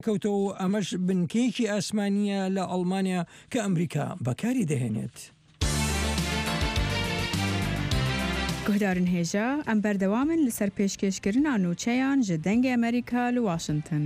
کەوتەوە ئەمەش بنکەیەکی ئاسمانیە لە ئەڵمانیا کە ئەمریکا بەکاری دەهێنێت. گهدارن هێژە ئەم بەردەوامن لەسەر پێشکەشکردنا نوچەیان ji dengê Amerîka li Washington.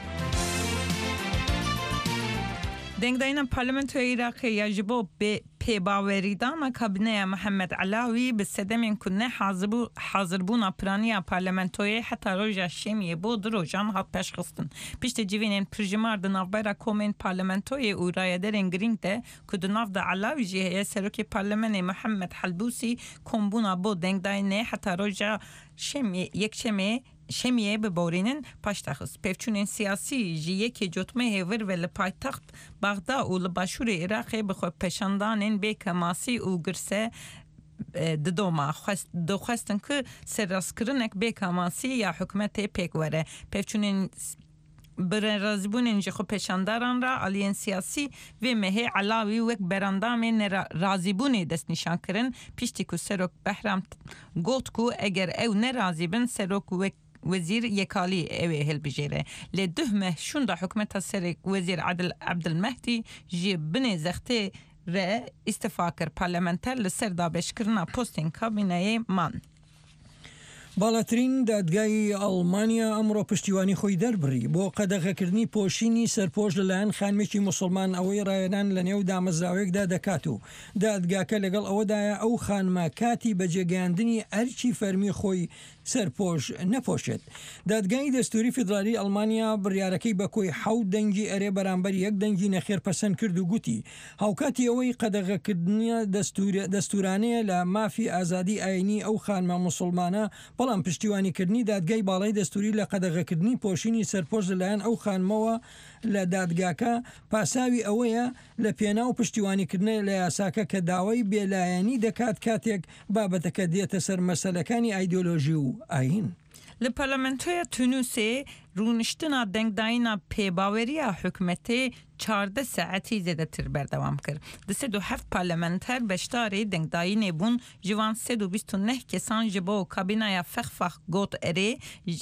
دنگداینا پارلمنتوی عراقی یا جبو به پیباوریدان کابینه محمد علاوی به سدمین کنه حاضر بونا پرانیا پارلمنتوی حتی روژا شیمیه بود روژان هات پیش خستن. پیشت جوینین پرجمار دناف بیرا کومین پارلمنتوی او رایدرین گرینگ ده که دناف ده علاوی جیه سروکی پارلمان محمد حلبوسی کم بونا بود دنگداینه حتی روژا شمیه به بورینن پاشتخص پیفچونین سیاسی جیه که جوتمه هیور و لپایتخت بغدا و لباشور عراقی بخواه پشاندانین به کماسی و گرسه ددوما دو خواستن که سراسکرنک به کماسی یا حکمت پیک وره پیفچونین بر رازبونین جخو پشانداران را آلین سیاسی و مه علاوی وک براندام رازیبونی دست نشان کرن پیشتی که سروک بحرام گوت کو اگر او نرازیبن سروک وک وزیر یکالی اوی هل بجیره لدهمه شوندا حکمت سرک وزیر عبدالمهدی جی بنی زخته ره استفاکر پارلمنتر لسر دابش کرنا پوستین کابینه من. باڵاترین دادگای ئەڵمانیا ئەمڕۆ پشتیوانی خۆی دەربڕی بۆ قەدەغەکردنی پۆشینی سەرپۆش لەلایەن خانمێکی موسڵمان ئەوەی ڕایەنان لە نێو دامەزراوەیەکدا دەکات و دادگاکە لەگەڵ ئەوەدایە ئەو خانمە کاتی بەجێگەاندنی ئەرچی فەرمی خۆی سەرپۆش نەپۆشێت. دادگای دەستوری فیدرالی ئەڵمانیا بڕیارەکەی بەکۆی 7 دەنگی ئەرێ بەرامبەر 1 دەنگی نەخێرپەسەند کرد و گوتی هاوکاتی ئەوەی قەدەغەکردنی دەستورانەیە لە مافی ئازادی ئاینی ئەو خانمە موسڵمانە بەڵام پشتیوانیکردنی دادگای باڵای دەستوری لە قەدەغەکردنی پۆشینی سەرپۆش لەلایەن ئەو خانمەوە لە دادگاکە پاساوی ئەوەیە لە پێناو پشتیوانیکردنە لە یاساکە کە داوای بێلایەنی دەکات کاتێک بابەتەکە دێتە سەر مەسەلەکانی ئایدۆلۆژی و ئاین. لپارلمنتوی تونوسی رونشتنا دنگداینا پیباوریا حکمتی 14 ساعتی زیاده تر بردوام کرد. 37 پارلمنتر بشتاری دنگداینی بون جوان 329 کسان جبو کابینای فخ گوت اری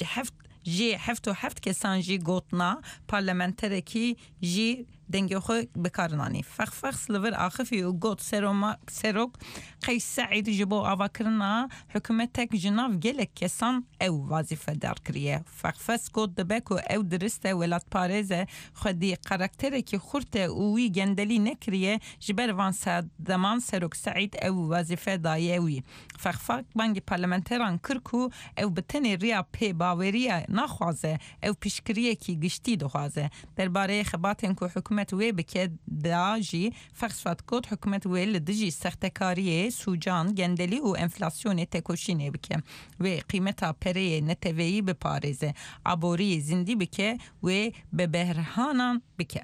جی 7 کسان جی گوتنا پارلمنتر کی جی دنگی خو بکارنانی فخ سلور آخفی و گوت سروک قیس سعید جبو آواکرنا حکومتک جناف گلک کسان او وظیفه دار کریه فخ گوت دبک و او درسته ولات پارزه خودی قرکتره که خورته اوی گندلی نکریه جبر وان سادمان سروک سعید او وظیفه دایوی فخ بانگی پارلمنتران کرکو او بتنی ریا پی باوریه نخوازه او پیشکریه کی گشتی دخوازه درباره خباتن که حکومت وی بکه داجی فقصفت کد حکومت وی لدجی سختکاریه سوجان گندلی و انفلاسیون تکوشینه بکه وی قیمتا پره نتویی بپارزه عبوری زندی بکه وی به بحرانان بکه.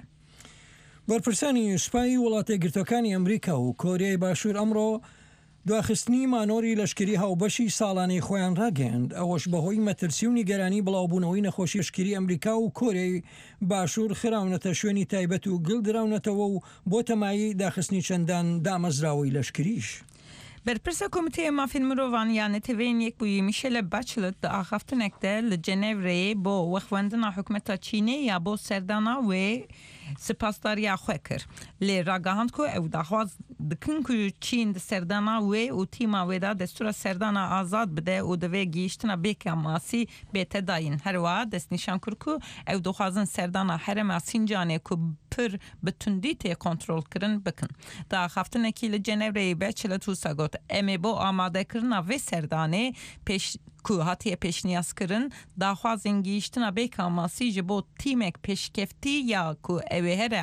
بەرپرسانی سوپای وڵاتە گرتوەکانی ئەمریکا و کۆریای باشوور ئەمڕۆ دواخستنی مانۆری لەشکری هاوبەشی ساڵانەی خۆیان ڕاگەیاند ئەوەش بەهۆی مەترسی و نیگەرانی بڵاوبوونەوەی نەخۆشی لەشکری ئەمریکا و کۆریای باشوور خراونەتە شوێنی تایبەت و گڵدراونەتەوە و بۆ تەمایی داخستنی چەندان دامەزراوەی لەشکریش. برپرسا کمیته مافین مروان یعنی توین یک بوی میشل بچلت دا آخفتن اکده لجنیو ری با وخوندنا حکمتا چینی یا با سردانا و سپاسداری خواه کر لی راگاهند که او دخواست دکن که چین د سردانا و تیما و دا دستور سردانا آزاد بده و دوی گیشتنا بیک ماسی بیت داین هر واد دست نشان کر که او دخوازن سردانا حرم سینجانه که پر بتندی تی کنترل کرن بکن دا آخفتن اکی لجنیو ری بچلت و ساگوت امی با آماده کرنا و سردانه پیش که هاتی پیشنیاز کرن داخوازن گیشتنا بیکا ماسی جبو تیمک پیشکفتی یا که اوه هر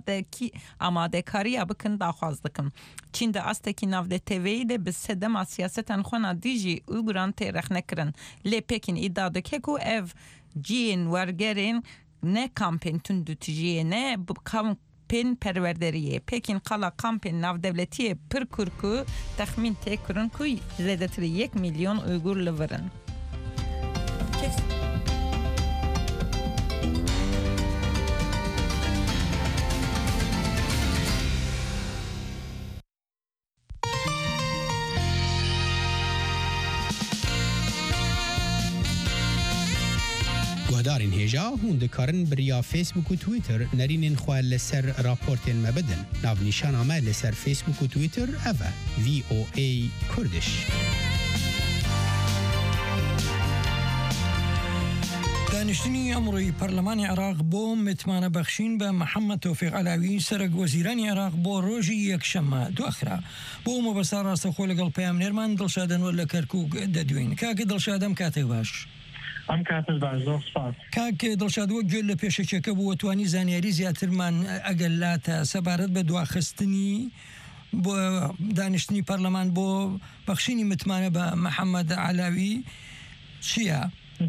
آماده کاری بکن داخواز دکن. چین دا استکی ناو ده تیوی ده بسدما سیاستن خونا دیجی اوگران تی رخنه کرن لی پیکن ایدا دکه که او جین ورگرین نه کامپین تندو تجیه نه پین پروردریه پیکین قلا کامپین ناو دولتی پرکرکو تخمین تکرن که زیادتر 1 میلیون اویغور لورن. دارین هجا هون دکارن بریا فیسبوک و تویتر نرینین خواه لسر راپورتین مبدن ناو نیشان آمه لسر فیسبوک و تویتر اوه VOA کردش دانیشتنی ئەمڕۆی پەرلەمانی عێراق بۆ متمانە بەخشین بە محەممەد تۆفیق عەلاوی سەرۆک وەزیرانی عێراق بۆ ڕۆژی یەکشەممە دواخرا بۆ مەبەستا ڕاستەخۆ لەگەڵ پەیامنێرمان دڵشادەنوەر لە کەرکووک دەدوین کاکە دڵشادەم کاتێک باش ئەم کاتت باش زۆر سپاس کاکە دڵشادوە گوێ لە پێشەکێکە بوو توانی زانیاری زیاترمان ئەگەلاتە سەبارەت بە دواخستنی بۆ دانیشتنی پەرلەمان بۆ بەخشینی متمانە بە محەممەد عەلاوی چییە؟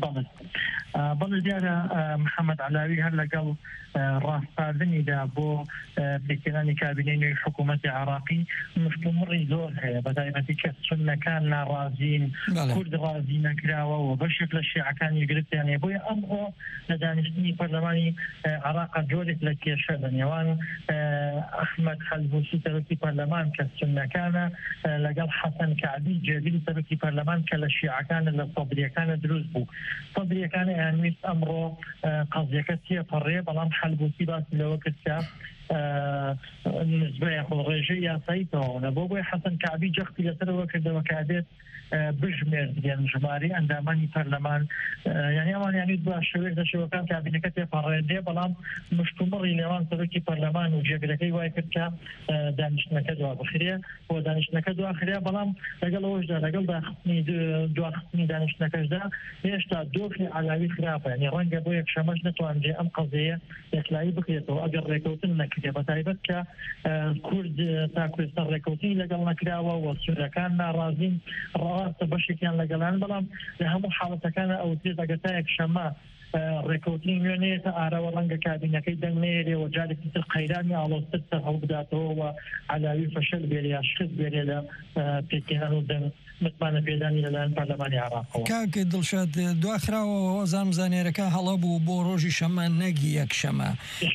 بەڵێ دیارە محەممەد عەلاوی هەر لەگەڵ ڕاستاردنیدا بۆ پێکردنی کابینەی نوێی حکوومەتی عێراقی مشتومڕی زۆر هەیە بەتایبەتی کە سونەکان ناڕازین کورد ڕازی نەکراوە و بەشێک لە شیعەکانی گرفتیان هەیە بۆیە ئەمڕۆ لە دانیشتنی پەرلەمانی عێراق جۆرێک لە کێشە لە نێوان ئەحمەد خەلبوسی سەرۆکی پەرلەمان کە سونەکانە لەگەڵ حەسەن کەعبی جێگیری سەرۆکی پەرلەمان کە لە شیعەکانە لە سەدریەکانە دروست بوو سەدریەکانە یانویست ئەمڕۆ قەزیەکە تێپەڕێ بەڵام خەلبوسی باسی لەوە کرد کە نسبەیە ڕێژەی یاساییتەوە بۆی حەسەن کەعبی جەختی لەسەرەوە کردەوە کابێت بژمێردێن ژماری ئەندامانی پەرلەمان یعنی ئەوان یانویست بە شێوەیەک لە شێوەکان کابینەکە تێپەڕێندێ بەڵام مشتومڕی نێوان سەرۆکی پەرلەمان و جێگرەکەی وای کرد کە دانیشتنەکە دوابخرێ بۆ دانیشتنەکە دواخرێ بەڵام لەگەڵ ئەوەشدا لەگەڵ دواخستنی دانیشتنەکەشدا هێشتا دۆخی عەلاوی خراپە یعنی ڕەنگە بۆ یەکشەمەش نەتوانرێ ئەم قەزەیە یەکلایی بکرێتەوە ئەگەر ڕێکەوتن نەکرێ بەتایبەت کە کورد تا کوردستان ڕێکەوتنی لەگەڵ نەکراوە و سوورەکان ناڕازین ڕاستە بەشێکیان لەگەڵان بەڵام لە هەموو حاڵەتەکانە ئەو تێت ئەگەر تا یەکشەممە ڕێکەوتنی نوێنێتە ئارەوە ڕەنگە کابینەکەی دەنگنێرێ و جارێکی تر قەیرانی ئاڵۆستر سەر هەڵ بداتەوە و عەلاوی فەشەل بێرێ یا شکست بێرێ لە پێکهێنان و دەنگ متمانە پێدانی لەلایەن پەرلەمانی عێراقەوە کاکە دڵشاد دواخراوە زانم زانێرەکە هەڵە بوو بۆ ڕۆژی شەمە نەگی یەکشەمە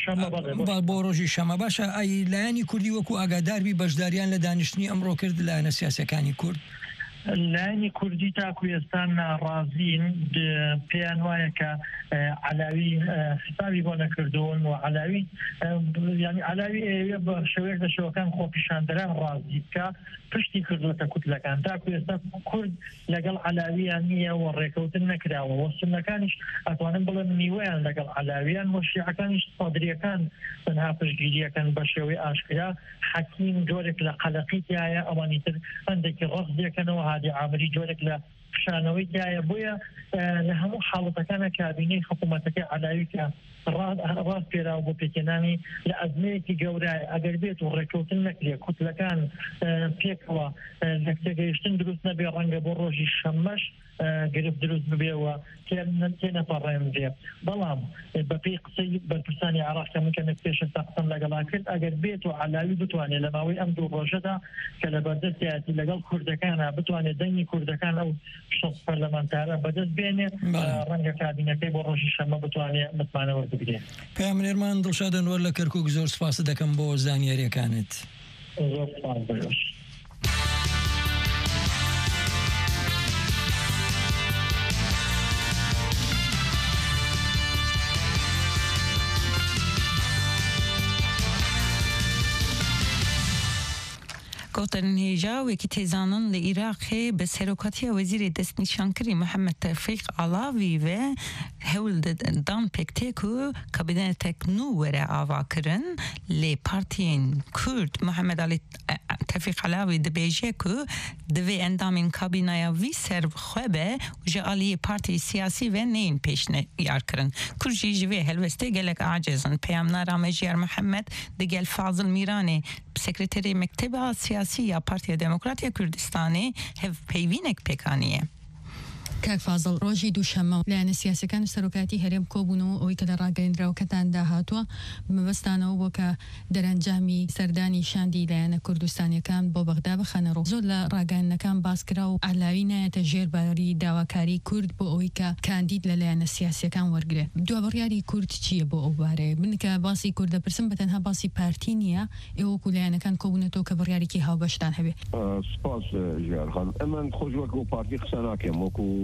بۆ ڕۆژی شەمە باشە ئەی لایەنی کوردی وەکو ئاگاداربی بەشداریان لە دانیشتنی ئەمڕۆ کرد لایەنە سیاسەکانی کورد لایەنی کوردی تا کوێستان ناڕازین پێیان وایە کە عەلاوی حسابی بۆ نەکردوون و عەلاوی ینی عەلاوی ئێوە بە شێوەیەک لە شێوەکان خۆپیشاندەران ڕازی بکە پشتی کردوتە کوتلەکان تا کوێستا کورد لەگەڵ عەلاویان نییە و ڕێکەوتن نەکراوە و سونەکانیش ئەتوانن بڵێن میوەیان لەگەڵ عەلاویان و شیعەکانیش سەدریەکان تەنها پشتگیریەکەن بە شێوەی ئاشکرا حەکیم جۆرێک لە قەلەقیتایە ئەوانی تر هەندێکی ڕەفزێکەنەوە هادی عامری جۆرێک لە پیشانەوەی دایە بۆیە لە هەموو حاڵەتەکانە کابینەی حکوومەتەکەی عەلاوی کە ڕاست پێراوە بۆ پێکێنانی لە ئەزمەیەکی گەورایە ئەگەر بێت و ڕێکەوتن نەکرێ کوتلەکان پێکەوە لە تێگەیشتن دروست نەبێ ڕەنگە بۆ ڕۆژی شەممەش گرفت دروست ببێەوە تێنەپەڕێنرێ بەڵام بەپێی قسەی بەرپرسانی عێراق کە من کەمێک پێش قسەم لەگەڵا کرد ئەگەر بێت و عەلاوی بتوانێت لە ماوەی ئەم دوو ڕۆژەدا کە لە بەردەستیاتی لەگەڵ کوردەکانە بتوانێت دەنگی کوردەکان ئەو شەڕ پەرلەمانتارە بەدەست بێنێ ڕەنگە کابینەکەی بۆ ڕۆژی شەممە بتوانێت متمانەوە بگرێت پەیامنێرمان دڵشادەنوەر لە کەرکووک زۆر سپاس دەکەم بۆ زانیاریەکانت زۆر سپاس بەش گوتن هیجا وکی تیزانان لعراقی به سرکاتی وزیر دست نشانکری محمد تفیق علاوی و هول دان پکته کو کابینه تکنو وره آوا کرن لی پارتین کرد محمد علی تفیق علاوی دبیجه کو دوی اندامین کابینه وی سر خوبه و جالی پارتی سیاسی و نین پیشنه یار کرن کرجی جوی هلوسته گلک عاجزن پیامنا رامجیار محمد دگل فاضل میرانی سکرتری مکتب سیاسی یا پارتی دموکراتی کردستانی هف پیوینک پکانیه کاک فازڵ ڕۆژی دووشەممە لایەنە سیاسەکان سەرۆکاتی هەرێم کۆبوونەوە ئەوەی کە لە ڕاگەیەندراوەکەتان داهاتووە مەبەستانەوە بۆ کە دەرەنجامی سەردانی شاندی لایەنە کوردستانیەکان بۆ بەغدا بخەنەڕۆ زۆر لە ڕاگەیەندەکان باسکرا و عەلاوی نایەتە ژێرباری داواکاری کورد بۆ ئەوەی کە کاندید لە لایەنە سیاسیەکان وەرگێ دوابڕیاری کورد چییە بۆ ئەو بارەیە من کە باسی کوردە پرسم بە تەنها باسی پارتی نییە ئێوەکو لایەنەکان کۆبوونەتەوە کە بڕیارێکی هاوبەشتان هەبێ سپاس ژیارخان ئەمن خۆش وەکو پارتی قسە ناکەم وەکو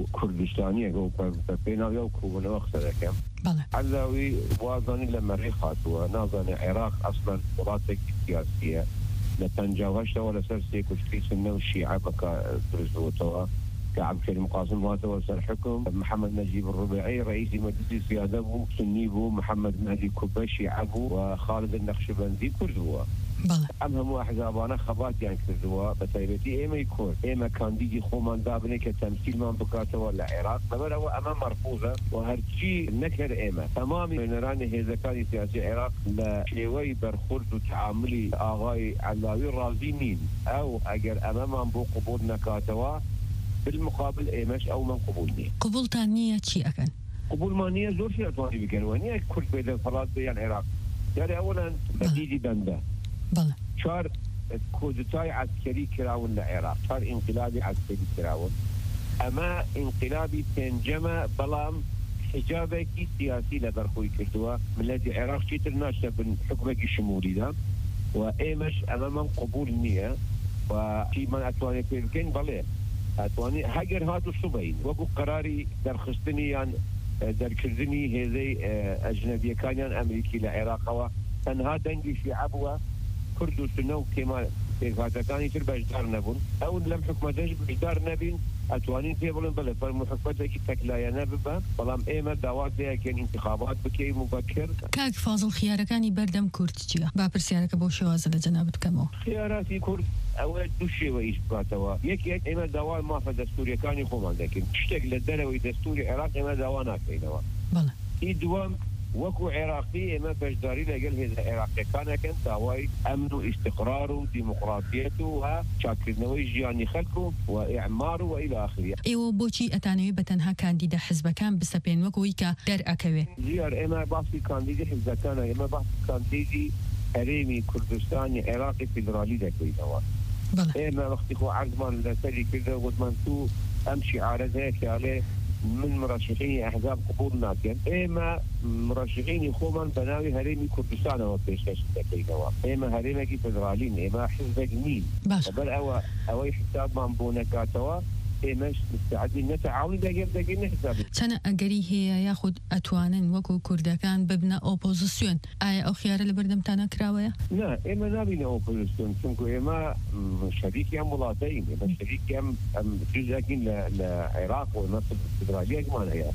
كردستانية جو بينا يو كونا وقت ذاك علاوي وازاني لما ريخات ونازاني عراق أصلا مراتك سياسية لتنجاوش ولا سرسي كشكي سنة والشيعة بكا درزوتوا كعبد الكريم قاسم واتوا وسر حكم محمد نجيب الربيعي رئيس مجلس سيادة سنيبو محمد مهدي كبشي عبو وخالد النقشبندي كردوا أمهم أحزابنا خبات يعني كردوا بتايبتي إما يكون إما كان ديجي خومان دابني كتمثيل من بكاته ولا عراق طبعا هو أمام مرفوضة وهرشي نكر إما تمامي نراني هذا كان سياسي عراق لشيوي برخورد وتعاملي آغاي علاوي رازينين أو أجر أمام بو قبول نكاتوا بالمقابل إيماش أو من قبولني قبول تانية شيء أكن قبول مانية زور شيء أتواني بكنوانية كل بيد الفراد بيان العراق يعني أولا بديدي بنده شار كودتاي عسكري كراون للعراق شار انقلابي عسكري كراون أما انقلابي تنجمة بلام حجابك سياسي لبرخوي كردوا من الذي العراق شيتر ناشته من حكمك الشمولي ده وإيماش أمام قبول النية وفي من أتواني بيمكن بليه أتواني هاجر هاتو الصبين وقو قراري درخستني يعني دركردني هذي أجنبية كان أمريكي لعراق تنها دنجي في عبوة كردو سنو كما هذا كان يصير بجدار نبون أو لم حكمتش بجدار نبين أتوانين تيبلون بله فالمحكمتك تكلايا نببه بلام إيما دوات لها كان انتخابات بكي مبكر كاك فاضل خياركاني بردم كردجيا بابر سيارك بوشوازة لجنابت كمو خياراتي كرد أول دوشي وإيش باتوا يكي إيما دوال ما فدستوري كان يخومان لكن تشتك للدلوي دستوري عراق إيما دوانات بينوا بله إدوام وكو عراقي اما بجداري لقل هذا عراقي كان داواي امن واستقرار وديمقراطيته وشاكرنوي جياني خلقه واعماره والى اخره. ايوه بوشي اتانوي بتنها كانديدا حزب كان بسبين وكويكا در اكوي. زيار اما باسي كانديدا حزب كان اما باسي كانديدي حريمي كردستاني عراقي فيدرالي دكوي دوا. بله. اما وقت خو عزمان لسري كذا وزمان تو امشي على ذاك عليه من مرشحين أحزاب قبول ناكن إما مرشحين يخومن بناوي هريمي كردستان وبيشتش تكينوا إما هريمي فدرالين إما حزب مين بل أو حساب من بونكاتوا إيماش مستعدين نتعاون دقيق نحساب كان أجري هي ياخد أتوانن وكو كردكان ببنا أوبوزيسيون أي أو خيار اللي بردم تانا كراوية؟ لا إما نابين أوبوزيسيون سنكو إما شريكي أم ملاطين إما شريكي أم جزء لعراق ومصر الفدرالية كمان هي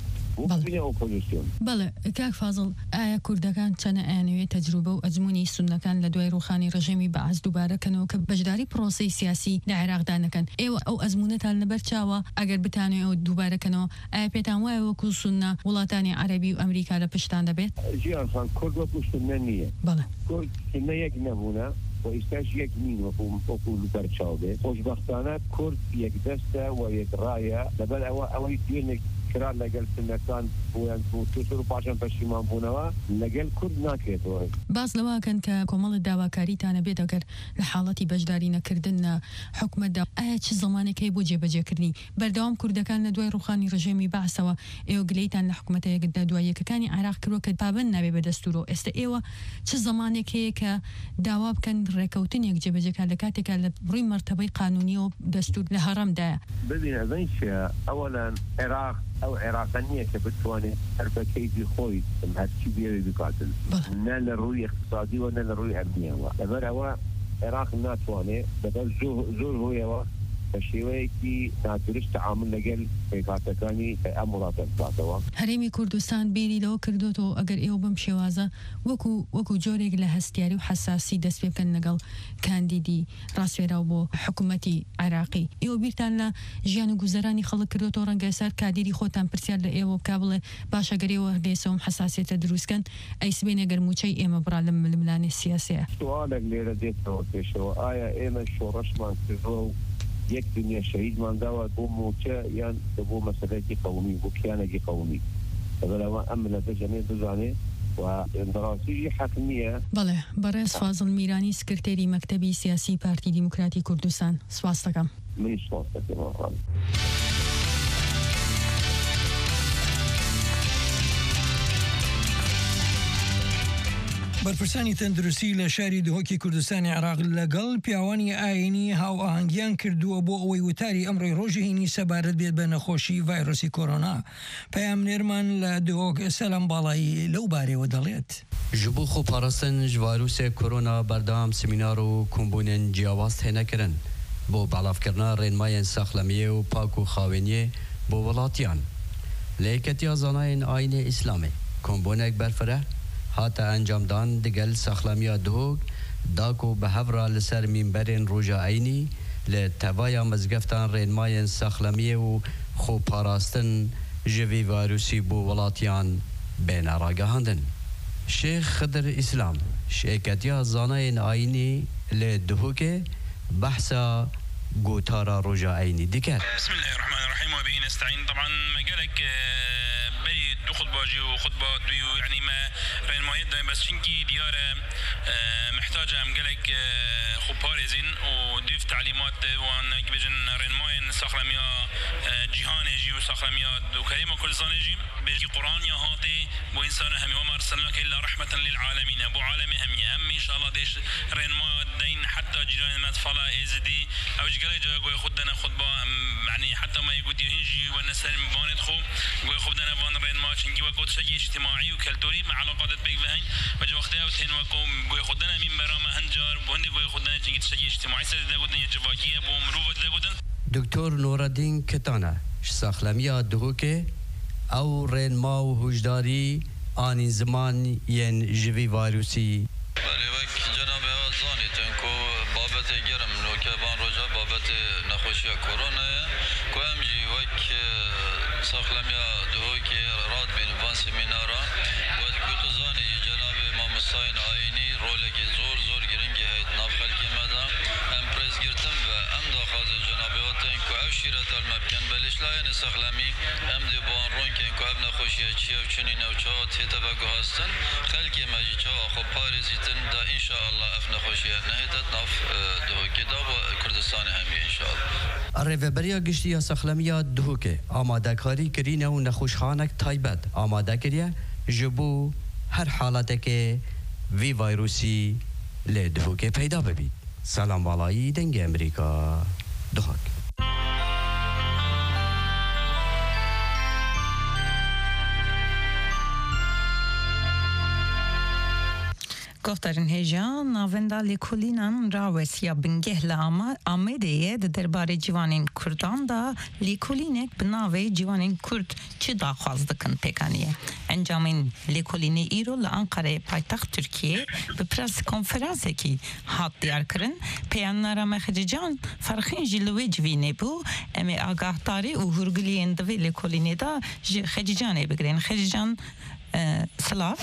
بله كاك فاضل آية كردكان كان آنوية تجربة وأزموني سنة كان لدوي روخاني رجيمي بعز دوباره كانوا كبجداري بروسي سياسي لعراق دانا كان ايوه أو أزمونة النبرتشاوا أجر بتاني أو دوباره كانوا آية بيتان واي وكو سنة ولاتاني عربي وأمريكا لبشتان دبيت جيان خان كرد وكو سنة نية بله كرد سنة يجنبونا وإستاش يك مين وكو لبرتشاوا خوشبختانات كرد يك دسته ويك راية لبل أو يدينك كرار لقل سنتان وتوصل باشن بشيمان بونوا لقل كرد ناكيت باز لوا كان ككمال الدواكاري تانا بيت اگر لحالتي بجدارينا كردن حكم الدا چ زمانه كي بوجي بجكرني بردوام كردكان لدوي روخاني رجيمي بعسوا ايو قليتان لحكمته قد دوي كاني عراق كرو كتابن نبي بدستورو است ايوا چ زمانه كي ك دواب كان ركوتين يك جبجك لكاتك لبري مرتبه قانونيه دستور لهرم دا بدينا زينش اولا عراق أو عراقية كبتواني أربكيدي خوي هالشي بيري بقاتل نال الرؤية اقتصادي ونال الرؤية أمنية لبر هو عراق ناتواني بدل زور هو الشيوي كي ناتورش تعامل لقل في قاتكاني أمورات القاتوا هريمي كردستان بيري لو كردوتو أجر إيو بمشي وازا وكو جوريق لهستياري وحساسي دس بيبكن لقل كانديدي راسفيرا وبو حكومتي عراقي إيو بيرتان لا جيانو جوزراني خلق كردوتو رنجاسار كاديري خوتان برسيار لإيو بكابل باشا قريو هديسوم حساسية تدروس كان أي سبين أجر موشي إيما برالم الملاني السياسية سؤالك اللي رديته وكيشو إيما شو رشمان كذو یک دنیا شهید من داود بو موچه یان بو مسئله قومی بو کیانه قومی فبلا امن تجميع بزانه ودراسي حكميه بله برئيس فاضل ميراني سكرتيري مكتبي سياسي بارتي ديمقراطي كردستان سواستكم من سواستكم بەرپرسانی تەندروستی لە شاری دهۆکی کوردستانی عێراق لەگەڵ پیاوانی ئاینی هاوئاهەنگیان کردووە بۆ ئەوەی وتاری ئەمڕۆی ڕۆژی هینی سەبارەت بێت بە نەخۆشی ڤایرۆسی کۆرۆنا. پەیامنێرمان لە دهۆک سەلام باڵایی لەو بارەوە دەڵێت. ji bo xweparastin ji virûsê korona berdewam semînar û kombûnên ciyawaz tê nekirin bo belavkirina rênmayên sexlemiyê û pak û xaweniyê bo welatiyan. Lêketiya zanayên Ayînê İslamê kombûnek berfireh hate encamdan digel sexlemiya dihok da ku bi hevra li ser mînberên Roja Ayînî li tevaya mizgeftan rênmayên sexlemiyê û xweparastin ji vî virûsî bo welatiyan bêne ragihandin. Şeyh Xıdır İslam şirketiya zanayên Ayînî li Duhokê behsa gotara Roja Ayînî dike. Bismillahirrahmanirrahim ve bihi nestaîn. Taban megelek beri du khutbacı و خطبه دو يعني ما رنمایت دایم بس چونکی دیاره محتاج هم گلک خوبارزین و دیف تعلیمات وان بجن رنماین ساخلمیا جهان جی و ساخلمیا دو کلمه کل زانه جی بجی قرآن یا هاتی و انسان همی و ما ارسلناک الا رحمة للعالمین بو عالم همی ان شاء الله دیش رنمایت دین حتی جیران مدفلا ازدی او جگلی جا گوی خود دنا خطبه يعني حتى ما يقول يهنجي والنسال مبانت خو گوی خود دنا وان رنما چونکی وقت شيء اجتماعي وكالتوري مع علاقات بيك بهين وجا وقتها وتين وكم گوی خود دنا من برام هنجار بوند گوی خود دنا چونکی شيء اجتماعي سر دا گودن جواکیه بو مروت دا گودن. دکتر نورالدین کتانه ساخلمیا دهوکه او رنما و هوشداری آنی زمان ین جوی ویروسی. بله وقت جناب آزانی تنکو بابت گرم نوکه بان رجا بابت نخوشی کرونا که همجی وقت ساخلمیا دهوکه راد بین وان سمینارا وقت کتو زانی جناب امام حسین آینی رولکی زور زور گرنگی هید ناف خلکی مدا هم پرز گرتم و هم داخل جناب آتن که او شیرت المبکن بلش لاین ساخلمی هم دی بان رون کن که اب نخوشی چیه و چنین او چا تیتا بگو هستن خلکی مجی چا خب پارزیتن دا انشاءالله اف نخوشی نهیتت ناف دهوکی دا و کردستان همی انشاءالله. ریوبریا گشتی یا سخلمیا دهوکه آماده کاری کرینه و نخوشخانک تایبت آماده کریه جبو هر حالت که وی ویروسی لی دهوکه پیدا ببید. سلام بالایی دنگ امریکا دهوک. گفتارن هجا ناوندا لیکولینان راوس یا بنگه لام آمدیه درباره جوانین کردان دا لیکولینک بناوی جوانین کرد چی داخواست دکن پیکانیه. انجامین لیکولینی ایرو لانقره پایتخت ترکیه به پرس کنفرانسی کی هات دیار کرن پیاننارا مخججان فرخین جلوی جوینه بو امی آگاهداری و هرگلی اندوی لیکولینی دا خججانه بگرین. خججان سلاف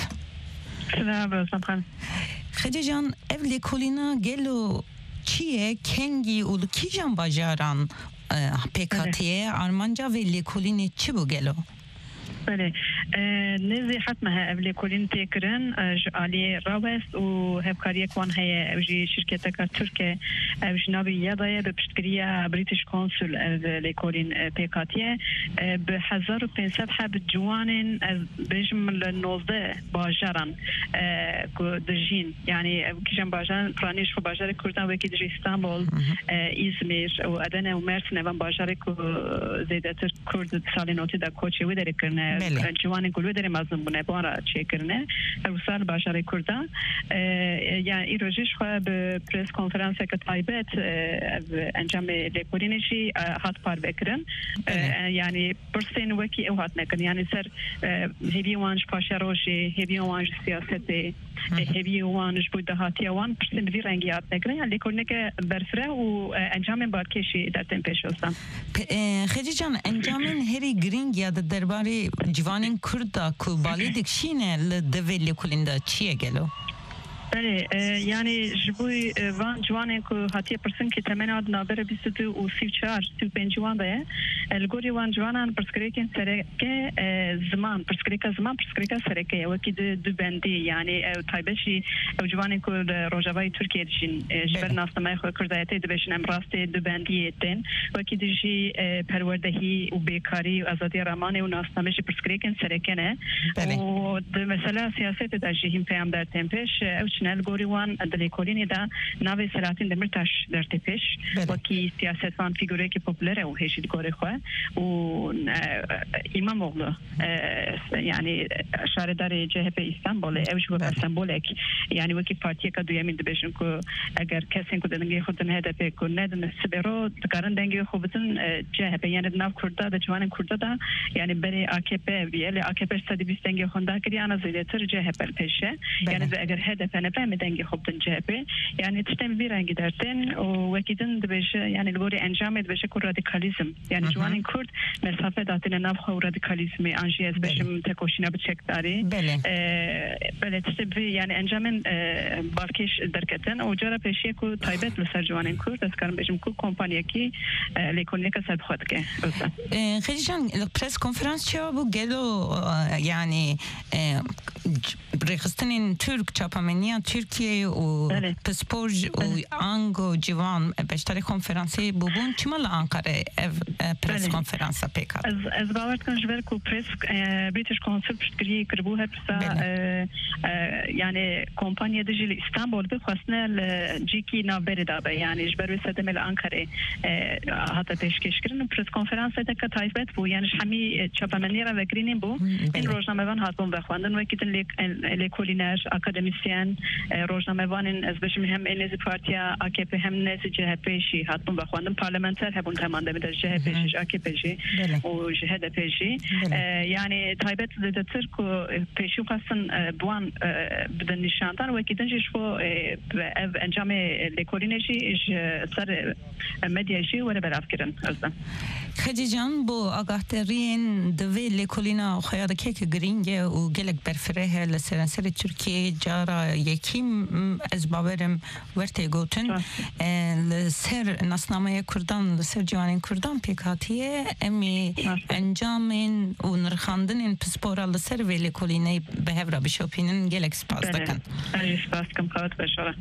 خدیجان ev لیکولینا گلو چیه کنگی اول کی جان باجاران پیکاتیه آرمانجا و لیکولینی چی بو گلو؟ بله نزی حتما اولی کلین تکرن جالی راوست و هفکاری کوان هی اوجی شرکت کا ترکیه اوج نبی یادای به پشتگیری بریتیش کنسول اولی کلین پیکاتیه به 1500 حب جوانین از بجمل 19 باجران دجین یعنی کیجان باجران پرانیش خو باجر کردن و کی در استانبول ازمیر و ادنه و مرسین و باجر کو زیادتر کرد سال نوتی دا کوچی و در کرنه جوان گلو داریم از نمونه بارا چه کرنه روسال باشار کردن یعنی این روزش خواهد به پرس کنفرانس که تایبت انجام لیکولینشی هات پار بکرن یعنی پرسین وکی او هات نکن یعنی سر هیوی وانش پاشه روشی هیوی وانش سیاستی هیوی وانش بود هاتی وان پرسین وی رنگی هات نکن یعنی لیکولینه که برفره و انجام بارکشی در تن پیش هستم. خیلی جان انجام هری گرینگ یا درباره جوانین کرد کو بالی دکشینه لدوی لیکولینده چیه گلو؟ بله یعنی جبوی وان جوانه که هاتی پرسن که تمناد نابر 22 و 34 35 جوان ده الگوری وان جوانان پرسکریکن سرکه زمان پرسکریکا سرکه وکی دو بندی یعنی تایبشی جوانه که روجاوای ترکیه دشین جبر ناسنامه خو کردایته دبشن امراست دو بندی تن وکی دجی پروردهی و بیکاری و آزادی رامانه و ناسنامه پرسکریکن سرکه نه و مثلا سیاست دجیم پیام در تمپش اوچنال گوریوان دلیکولینی دا ناوی سراتین دمرتاش در تپش وکی سیاست وان فیگوره که پوپولره و هشید گوری خواه و امام اغلو یعنی شاردار جهب استانبول اوش و استانبولک یعنی وکی پارتیه که دویمین دبشن که اگر کسی که دنگی خودن هدف کنه دن سبرو دکارن دنگی خودن جهب یعنی ناو کرده دا جوان کرده دا یعنی بری AKP بیل AKP استادی بیست دنگی خونده کری آن زیادتر جهب پشه یعنی اگر هدف نفهم دنگی خودن جهب یعنی تشتم بیرنگی درتن و وکیدن دبشه یعنی الگوری انجام دبشه که رادیکالیزم یعنی جوان کرد مسافه داتن ناو خو رادیکالیزم انجی از بشم تکوشینا بچک داری بله تشتم یعنی انجام بالکش درکتن و جرا پیشی کو تایبت لسر جوان کرد از کارم بشم کو کمپانی کی لیکونی که سب خود که خیلی جان پرس کنفرانس چه بود گلو یعنی رخصتن ترک چاپمنیا ترکیه و پسپورج و آنگو جوان بیشتر کنفرانسی بودن چی مال آنکاره پرس کنفرانس پیکار از باورت کنم جبر کو پرس بریتیش کانسل پشتگیری کربو هرسا یعنی کمپانی دیجی استانبول بخواستن جیکی نابری دابه یعنی جبر وسط مل آنکاره حتی پیشکش کردن پرس کنفرانس که تایبت بود یعنی همی چاپمنی را وگرینیم بود این روزنامه وان هاتون بخواندن و کیتن لیکولینر اکادمیسیان روزنامه وان از بشم هم انیز پارتیا AKP هم نز جهپیشی هاتون بخواندن پارلمانتر هبون تمانده میده جهپیشی AKPشی و جهپیشی یعنی تایبت دتر کو پیشو قصن بوان بدن نشاندن و کیتن جش کو انجام لیکولینشی سر مدیاشی و براف کردن اصلا خدی جان بو آگاهترین دوی لیکولینا خیال که گرینگه و گلک برفره لسرانسر ترکیه جارا یکیم از باورم ورته گوتن لسر ناسنامه کردان لسر جوانین کردان پیکاتیه امی انجامین و نرخاندن پسپورا لسر وی لیکولینه به هفرا بشوپینن گلک سپاس دکن سپاس کم قوت بشاره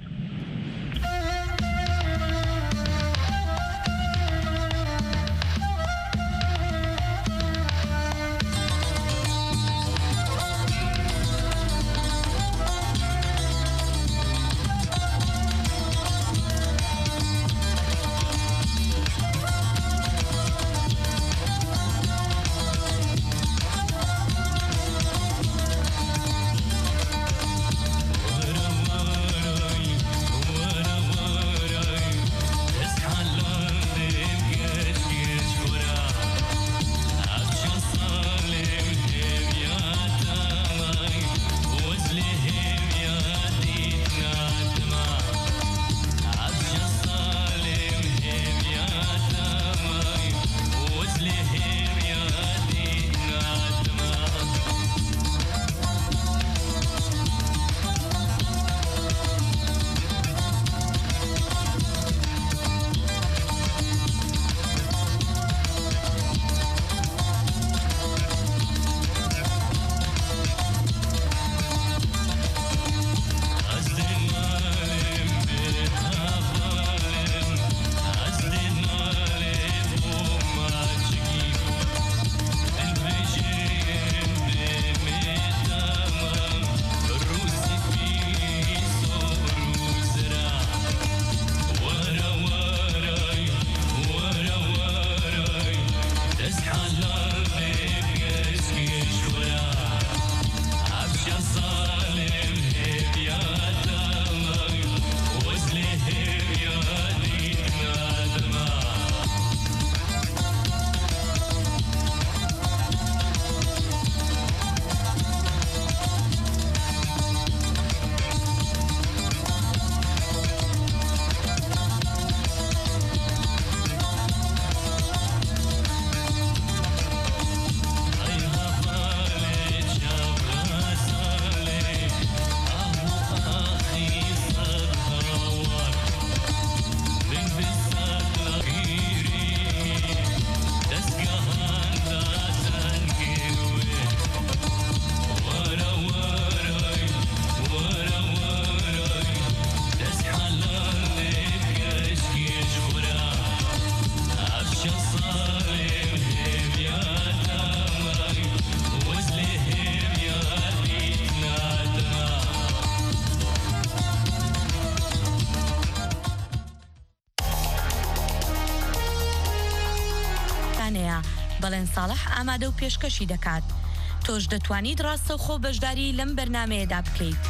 دەڵێن ساڵح ئامادە و پێشکەشی دەکات. تۆش دەتوانیت ڕاستەوخۆ بەشداری لەم بەرنامەیەدا بکەیت.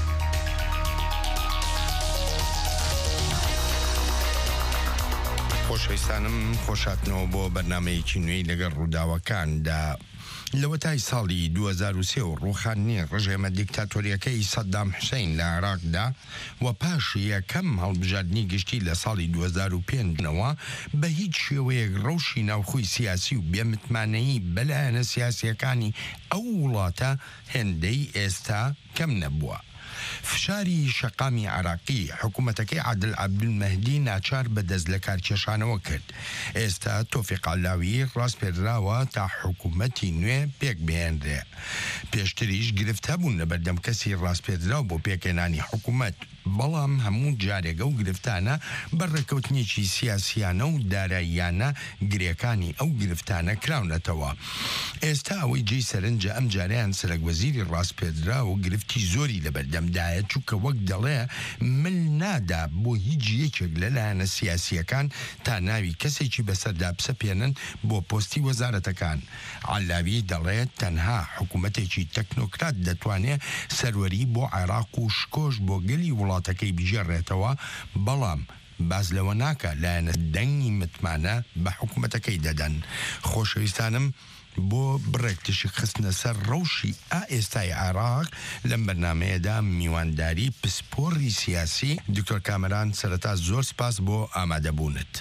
خۆشەویستانم خۆشاتنەوە بۆ بەرنامەیەکی نوێی لەگەڵ ڕووداوەکاندا. لەوە تای ساڵی 2023 و ڕووخاندنی ڕژێمە دیکتاتۆریەکەی سەدام حوسێن لە عێراقدا و پاش یەکەم هەڵبژاردننی گشتی لە ساڵی 2005ەوە بە هیچ شێوەیەک ڕەوشی ناوخۆی سیاسی و بێمتمانەیی بەلایەنە سیاسیەکانی ئەو وڵاتە هێندەی ئێستا کەم نەبووە. فشاری شەقامی عراقی حکوومەتەکەی عادل عەبدولمەهدی ناچار بەدەست لە کارکێشانەوە کرد. ئێستا تۆفیق عەلاوی ڕاستپێدراوە تا حکوومەتی نوێ پێک بهێنرێ. پێشتریش گرفتە بوون لە بەردەم کەسی ڕاستپێدراو بۆ پێکێنانی حکوومەت، بەڵام هەموو جارێگە و گرفتانە بەڕێکەوتنیی سیاسیانە و داراییانە گرێکانی ئەو گرفتانە کراونەتەوە. ئێستا ئەوەی جێی سەرنجە ئەم جاریان سەرک وەزیری ڕاستپێدرا و گرفتی زۆری لە بەردەمدایە، چووکە وەک دەڵێ مل نادا بۆ هیچ یەکێک لەلایەنە سیاسیەکان تا ناوی کەسێکی بەسەردا بسەپێنن بۆ پۆستی وەزارەتەکان. عەلاوی دەڵێت تەنها حکوومەتێکی تەکنۆکرات دەتوانێت سەروەری بۆ عێراق و شکۆش بۆ گەلی وڵاتەکەی بژێڕێتەوە، بەڵام باز لەوە ناکە لایەنە دەنگی متمانە بە حکوومەتەکەی دەدەن. خۆشەویستانم بۆ بڕێک تشی خستنە سەر ڕەوشی ئێستای عێراق لەم بەرنامەیەدا میوانداری پسپۆڕی سیاسی دکتۆر کامەران سەرەتا زۆر سپاس بۆ ئامادەبوونت.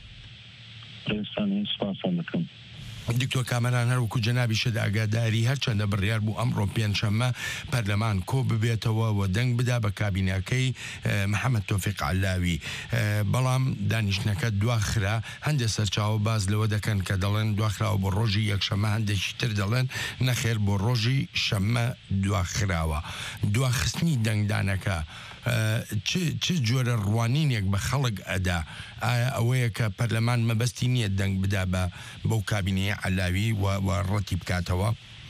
دکتۆر کامەران هەروەکو جەنابی شت ئاگاداری هەرچەندە بڕیار بوو ئەمڕۆ پێنجشەممە پەرلەمان کۆ ببێتەوە و دەنگ بدا بە کابینەکەی محەممەد تۆفیق عەلاوی، بەڵام دانیشتنەکە دواخرا. هەندێک سەرچاوە باز لەوە دەکەن کە دەڵێن دواخراوە بۆ ڕۆژی یەکشەممە، هەندێکی تر دەڵێن نەخێر بۆ ڕۆژی شەممە دواخراوە. دواخستنی دەنگدانەکە چ جۆرە ڕوانینێک بە خەڵک ئەدا؟ ئایا ئەوەیە کە پەرلەمان مەبەستی نییە دەنگ بدا بەو کابینەیە عەلاوی و ڕەتی بکاتەوە؟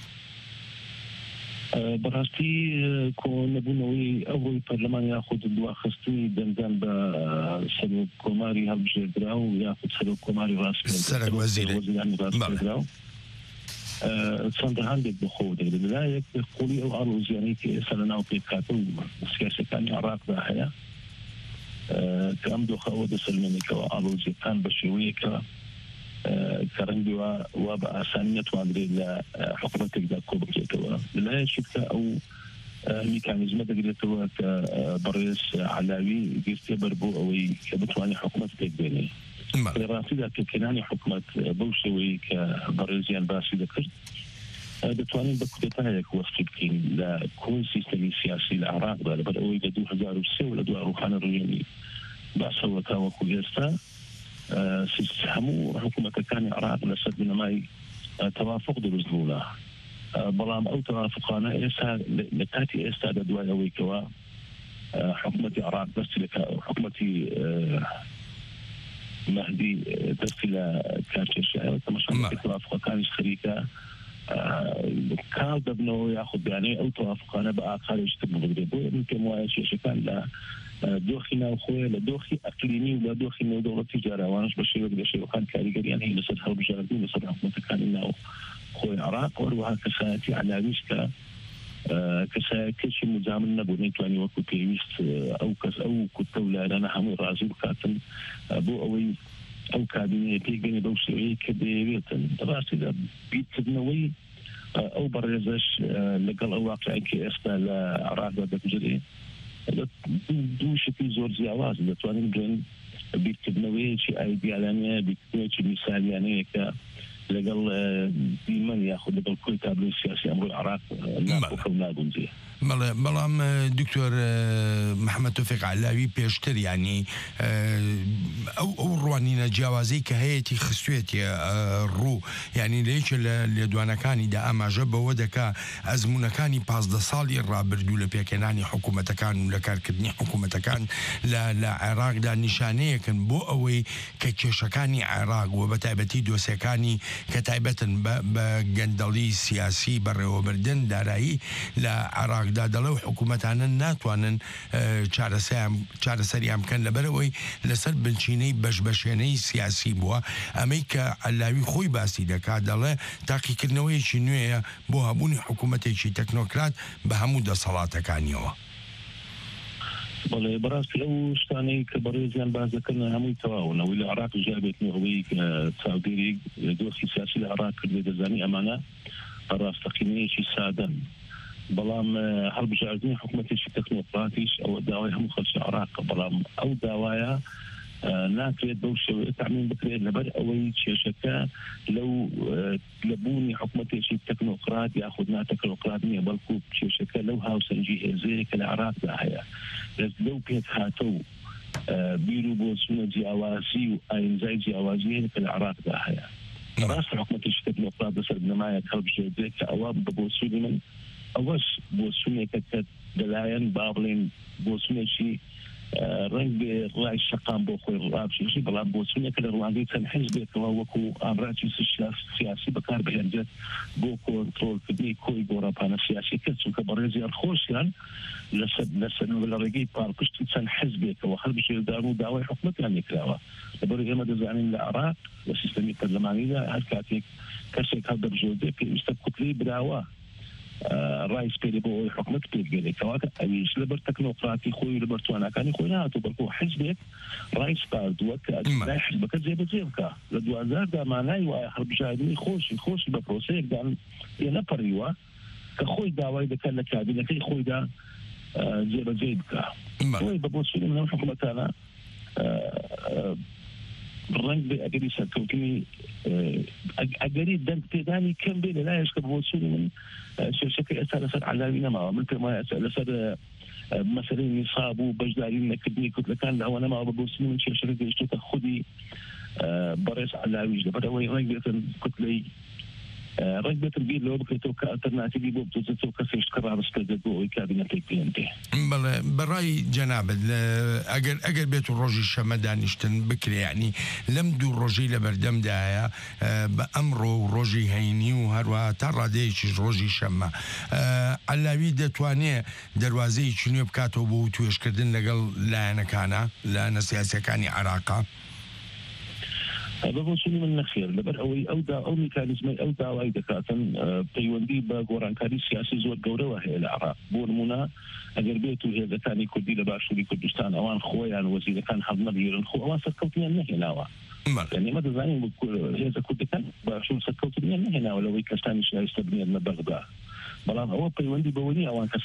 بەڕاستی کۆنەبوونەوەی ئەوەی پەرلەمان یاخود دواخستنی دەنگدان بە سەرۆک کۆماری هەڵبژێردرا و یاخود سەرۆک کۆماری سەرۆک ڕاستپێدرا چەندە هەندێک بخۆ دەگرێت لایەک قوڵی ئەو ئاڵۆزیانەی کە ئێستا لە ناو پێکاتە و سیاسەکانی عێراقدا هەیە کە ئەم دۆخەوە دەسەلمێنێکەوە ئاڵۆزیەکان بە شێوەیەکە کە ڕەنگی وا بە ئاسانی نەتوانرێت لە حکوومەتێکدا کۆ بکرێتەوە. لەلایەکی کە ئەو میکانیزمە دەگرێتەوە کە بەڕێز عەلاوی گرتێ بەر بۆ ئەوەی کە بتوانێت حکوومەت پێک بێنێ. ڕاستیدا پێکێنانی حکوومەت بەو شێوەیە کە بەڕێزیان باسی دەکرد دەتوانین بە کودێتایەک وەستی بکەین لە کۆی سیستەمی سیاسی لە عێراقدا لەبەر ئەوەی لە 2003 و لە دوای ڕووخانە ڕوویێنی باسەوە تاوەکو ئێستا هەموو حکوومەتەکانی عێراق لەسەر بنەمای تەوافق دروست بووە، بەڵام ئەو تەوافقانە ئێستا لە کاتی ئێستادا دوای ئەوەی کەوە حکوومەتی عێراق دەستی لە حکوومەتی مهدی دەستی لە کارکێشایەوە تەماشای تەوافقەکانی خەریکە کار دەبنەوە یاخود بیانەی ئەو تەوافقانە بە ئاخارێک تر بگرێت. بۆ من پێم وایە کێشەکان لە دۆخی ناوخۆیە، لە دۆخی ئەقلیمی و لە دۆخی نێودەوڵەتی جاراوانش بە شێوەیەک لە شێوەکان کاریگەریان هەیە لەسەر هەڵبژاردن لەسەر حکوومەتەکانی ناوخۆی عێراق. وەروەها کەسایەتی عەلاویش کە کەسایەتێکی مجامل نەبوو، نەیتوانی وەکو پێویست ئەو کوتە و لایەنە هەمووی ڕازی بکاتن بۆ ئەوەی ئەو کابینەیە پێکبێنێ بەو شێوەیە کە دەیەوێتن. ڕاستیدا بیرکردنەوەی ئەو بەڕێزەش لەگەڵ ئەو واقعەیە کە ئێستا لە عێراقدا دەگوزرێ دوو شتی زۆر جیاواز دەتوانین بڵێن بیرکردنەوەیەکی ئایدیالانەیە، بیرکردنەوەیەکی میسالیانەیە کە لەگەڵ دیمەن یاخود لەگەڵ کۆی تابلۆی سیاسی ئەمڕۆی عێراق ناکۆکەو ناگونجێ. بەڵام دکتۆر محەممەد تۆفیق عەلاوی پێشتر ینی ئەو ڕوانینە جیاوازەی کە هەیەی خستوێتی ڕوو ینی لەیەکە لە لێدوانەکانیدا ئاماژە بەوە دەکا ئەزمونونەکانی 15 ساڵی ڕابردوو لە پێکێنانی حکوومەتەکان و لە کارکردنی حکوومەتەکان لە عێراقدا نیشانەیەکن بۆ ئەوەی کە کێشەکانی عێراق و بەتایبەتی دۆسیەکانی کە تایبەتن بە گەندەڵی سیاسی بەڕێوەبردن دارایی لە عێراقدا دەڵێ و حکوومەتانە ناتوانن چارەسەریان بکەن لەبەرەوەی لەسەر بنچینەی بەشبەشێنەی سیاسی بووە ئەمەی کە عەلاوی خۆی باسی دەکات دەڵێ تاقیکردنەوەیەکی نوێیە بۆ هەبوونی حکوومەتێکی تەکنۆکرات بە هەموو دەسەڵاتەکانیەوە. بەڵێ بەڕاستی ئەو شتانەی کە بەڕێزیان باز دەکەن هەمووی تەواونەوەی لە عێراق ژابێتنی ئەوەی چاودێری دۆستی سیاسی لە عێراق کردێ دەزانی ئەمانە ڕاستەقینەیەکی سادەن بەڵام هەڵبژاردننی حکوومەتێکی تەکنۆکراتیش ئەوە داوای هەموو خەڵکی عێراق بەڵام ئەو داوایە ناکرێت بەو شێوەیە تامین بکرێت لەبەر ئەوەی کێشەکە لەو لەبوونی حکوومەتێکی تەکنۆکرات یاخود ناتەکنۆکرات نییە بەڵکو کێشەکە لەو هاوسەنجی هێزەیە کە لە عێراقدا هەیە لەو پێت هاتە و بیر و بۆچوونە جیاوازی و ئاینزای جیاوازیە کە لە عێراقدا هەیە ڕاست حکوومەتێکی تەکنۆکرات بەسەر بنەمایە هەڵبژێردرێت کە ئەوە بە بۆچوونی من ئەوەش بۆچوونێکە کە دەلایەن با بڵێن بۆچوونێکی ڕنگ بێ ڕای شەقام بۆ خۆی ڕابشێشی بەڵام بۆچوونێکە لە ڕوانگەی چەند حیزبێکەوە وەکو ئامراکی سیاسی بەکار بهێنرێت بۆ کۆنتڕۆڵکردنی کۆی گۆڕاپانە سیاسیەکە چونکە بەڕێزی خۆشیان لە ڕێگەی پاڵپشتی چەند حیزبێکەوە هەڵبژێردان و داوای حکوومەتیان نکراوە لەبەر ئێمە دەزانین لە عێراق لە سیستەمی پەرلەمانیدا هەر کاتێک کەسێک هەڵدەبژێردێ پێویستە کوتلەی براوە ڕایس پێ بۆ ئەوی حکوومەت پێگەێکەوەکە ئەویش لەبەر تەکنۆکراتی خۆی لەبەر توانەکانی خۆی نهاتوو بەڵکو حیزبێک ڕایس پاردووە کە حیزبەکە جێبەجێ بکە لە 2000دا مانای وایە هەڵبژاردننی خۆشی بە پرۆسەیەکدان نەپەڕیوە کە خۆی داوای دەکەن لە کابینەکەی خۆیدا جێبەجێ بکە خۆی بە بۆچوونی منەوە حکوومەتانە ڕنگ بێ ئەگەری سەرکەوتنی ئەگەری دەنگ پێدانی کەم بێ لەلایەشکە بۆچوونی من شێشەکە ئێستا لەسەر عەلاوی نەماوە من پێم وایە لەسەر مەسەلەی نیساب و بەشداری نەکردنی کوردەکان لە ئەوە نەماوە بە بۆچوونی من شێشەکە گەیشتوتە خودی بەڕێز عەلاویش لەبەر ئەوەی ڕنگ بێتن کوتلەی ڕنگ بێتن بیر لەوە بکرێتەوە کە ئەلتەرناتیڤی بۆ بتوزێتەوە کەسێک کە ڕابستکردێت بۆ ئەوەی کابینەکەی پێنتێ بەڵێ بەڕای جەنابەت ئەگەر بێت و ڕۆژی شەمە دانیشتن بکرێ یعنی لەم دوو ڕۆژەی لە بەردەمدایە بە ئەمڕۆ و ڕۆژی هەینی و هەروە تا ڕادەیەکیش ڕۆژی شەمە عەلاوی دەتوانێت دەواازەیەکی نوێ بکاتەوە بۆ توێشکردن لەگەڵ لایەنەکانە لایەنە سیاسیەکانی عێراقا بەبۆچوونی من نەخێر لەبەر ئەوەی ئەو میکانیزمەی ئەو داوای دەکاتن پەیوەندی بە گۆڕانکاری سیاسی زۆر گەورەوە هەیە لە عێراق بۆ نمونە ئەگەر بێت و هێزەکانی کوردی لە باشووری کوردستان ئەوان خۆیان وەزیرەکان هەڵنەبیێرن خۆ ئەوان سەرکەوتنیان نەهێناوە ئێمە دەزانین هێزە کوردەکان باشوور سەرکەوتنیان نەهێناوە لەوەی کەسانی شایستە بنێرنە بەغدا بەڵام ئەوە پەیوەندی بەوەنی ئەوان کە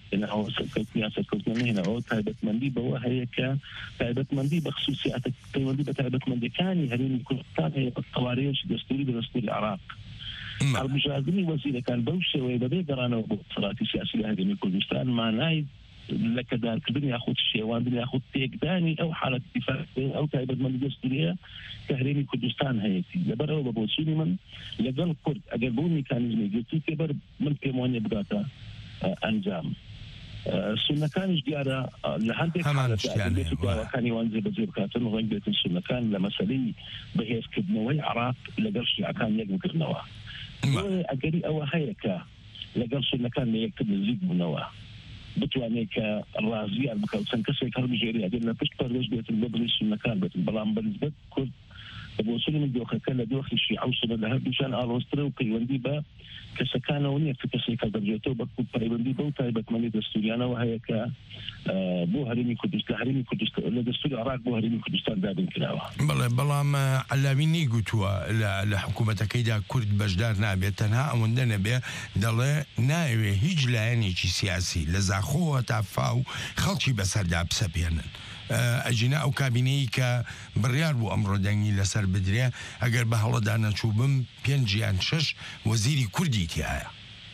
سەرکەوتنیان نهێناوە تایبەتمەندی بەوە هەیە کە تایبەتمەندی بە خصوصیاتە پەیوەندی بە تایبەتمەندەکانی هەرێمی کوردستان هەیە بە قەوارەیەکی دەستوری بە دەستوری عێراق هەڵبژاردننی وەزیرەکان بەو شێوەیە بەبێ گەڕانەوە بۆ سەڵاتی سیاسی لە هەرێمی کوردستان مانای لەکەدارکردن یاخود شێواندن یاخود تێکدانی ئەو حالەت دیفاع ئەو تایبەتمەندی دەستوریە کە هەرێمی کوردستان هەیەی لەبەرەوە بە بۆچوونی من لەگەڵ کورد ئەگەر بۆ میکانیزمی گرتی تێبەر من پێم وانێ بگاتە ئەنجام سونەکانیش دیارە لە هەندێک حالەتەکانی وان جێبەجێ بکاتن ڕەنگ بێتن سونەکان لە مەسەلەی بەهێزکردنەوەی عێراق لەگەڵ شیعەکان یەک بکردنەوە ئەگەری ئەوە هەیە کە لەگەڵ سونەکان لە یەکتر نزیک بوونەوە بتوانێت کە ڕازیان بکەوت چەند کەسێک هەڵبژێری ئەگەر لە پشت پەردەش بێتن بۆ بڵی سونەکان بێتن بەڵام بەنسبەت کورد بۆچوونی من دۆخەکە لە دۆخی شیعە و سونە لە هەردووشان ئاڵۆزترە و پەیوەندی بە کەسەکانەوە نییە کە کەسێک هەڵدەبژێتەوە بە پەیوەندی بەو تایبەتمەندی دەستوریانەوە هەیە کە بۆ هەرێمی کوردستان لە دەستوری عێراق بۆ هەرێمی کوردستان دابین کراوە بەڵام عەلاوی نەیگوتووە لە حکوومەتەکەیدا کورد بەشدار نابێت تەنها ئەوەندە نەبێ دەڵێ ناوێ هیچ لایەنێکی سیاسی لە زاخۆوە تا فاو خەڵکی بەسەردا بسەپێنن ئەجینە ئەو کابینەی کە بڕیار بوو ئەمڕۆ دەنگی لەسەر بدرێ ئەگەر بە هەڵەدا نەچوو بم 5 یان 6 وەزیری کوردی تایە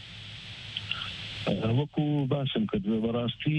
وەکو باسم کرد بەڕاستی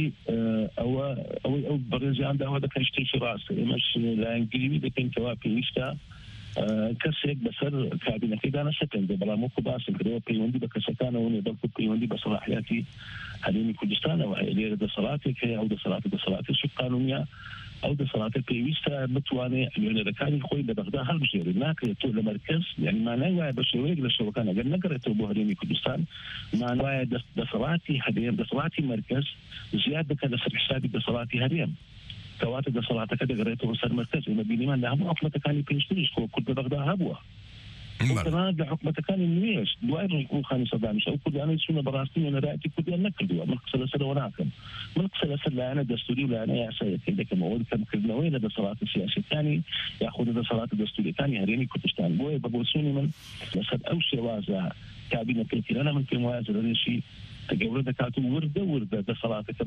ئەوەی ئەو بەڕێزیان داوا دەکەن شتێکی ڕاستە ئێمەش لایەنگریوی دەکەین کەوا پێویستە کەسێک بەسەر کابینەکەی دانەسەکەن بەڵام وەکو باسم کردەوە پەیوەندی بە کەسەکانەوە نیە بەڵکو پەیوەندی بە سەلاحیاتی هەرێمی کوردستانەوە هەیە لێرە دەسەڵاتێک هەیە ئەو دەسەڵاتێکی قانونیە ئەو دەسەڵاتە پێویستە بتوانێت لێنەرەکانی خۆی لە بەغدا هەڵبژێرێت ناکرێت تۆ لە مەرکەز یعنی مانای وایە بە شێوەیەک لە شەوەکان ئەگەر نەگەڕێتەوە بۆ هەرێمی کوردستان مانوایە دەسەڵاتی هەرێم دەسەڵاتی مەرکەز زیاد بکە لەسەر حسابی دەسەڵاتی هەرێم کەواتە دەسەڵاتەکە دەگەڕێتەوە سەر مەرکەز ئێمە بینیمان لە هەموو حکومەتەکانی پێشتریش خۆ کورد لە بەغدا هەبووە تەنانەت لە حکومەتەکانی نوێش دوای ڕۆژبووخانی سەدامیش ئەو کوردانەی چوونە بەڕاستی وێنەرایەتی کوردیان نەکردووە من قسە لەسەرەوە ناکەم من قسە لەسەر لایەنە دەستوری و لایەنە یاساییەکەی دەکەمەوە کەمکردنەوەی لە دەسەڵاتە سیاسیەکانی یاخود دەسەڵاتە دەستوریەکانی هەرێمی کوردستان بۆیە بە بۆچوونی من لەسەر ئەو شێوازە کابینە پێکردنە من پێم وایە زەرێشی گەورە دەکات و وردە دەسەڵاتەکە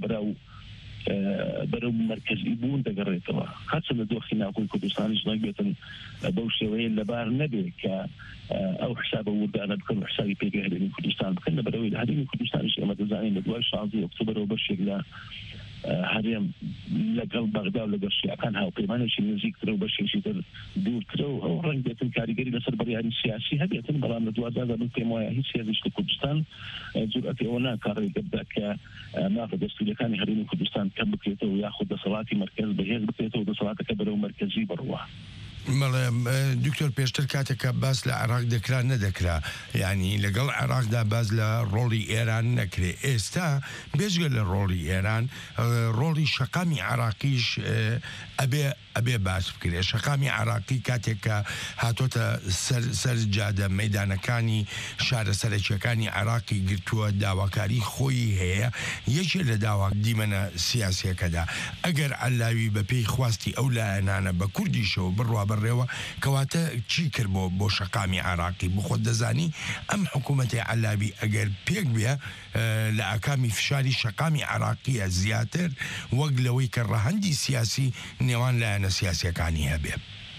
بەرەو مرکزی بوون دەگەڕێتەوە هەچە لە دۆخی ناوخۆی کوردستانیش نەبێتن بەو شێوەیە لەبار نەبێ کە ئەو حسابە وردانە بکەن و حسابی پێگەی هەرێمی کوردستان بکەن لە بەرەوەی لە هەرێمی کوردستانیش ئێمە دەزانین لە دوای 16 ئۆکتۆبرەوە بەشێک لە هەرێم لەگەڵ بەغدا و لەگەڵ شیعەکان هاوپەیمانێکی نزیکترە و بەشێکی تر دوورترە و ئەو ڕەنگ بێتن کاریگەری لەسەر بڕیاری سیاسی هەبێتن بەڵام لە 2010 پێم وایە هیچ هێزیش لە کوردستان جورئەتی ئەوە ناکات ڕێگەبدا کە مافە دەستوریەکانی هەرێمی کوردستان کەم بکرێتەوە یاخود دەسەڵاتی مەرکەز بەهێز بکرێتەوە دەسەڵاتەکە بەرەو مەرکەزی بڕوە مەڵێ دکتۆر پێشتر کاتێکە باس لە عێراق دەکرا نەدەکرا ینی لەگەڵ عێراقدا باز لە ڕۆڵی ئێران نەکرێ ئێستا بێژگە لە ڕۆڵی ئێران ڕۆڵی شەقامی عێراقیش ئەبێ باس بکرێ شەقامی عێراقی کاتێککە هاتۆتە سەر جادە مەیدانەکانی شارە سەرەکیەکانی عێراقی گرتووە داواکاری خۆی هەیە یەکێ لە داوا دیمەنە سیاسیەکەدا ئەگەر عەلاوی بە پێی خواستی ئەو لایەنانە بە کوردیشەوە بڕوا بڕێوە کەواتە چی کرد بۆ شەقامی عێراقی بخۆت دەزانی ئەم حکوومەتی عەلاوی ئەگەر پێک بێ لە ئاکامی فشاری شەقامی عێراقیە زیاتر وەک لەوەی کە ڕەهەندی سیاسی نێوان لایەنە سیاسیەکانی هەبێ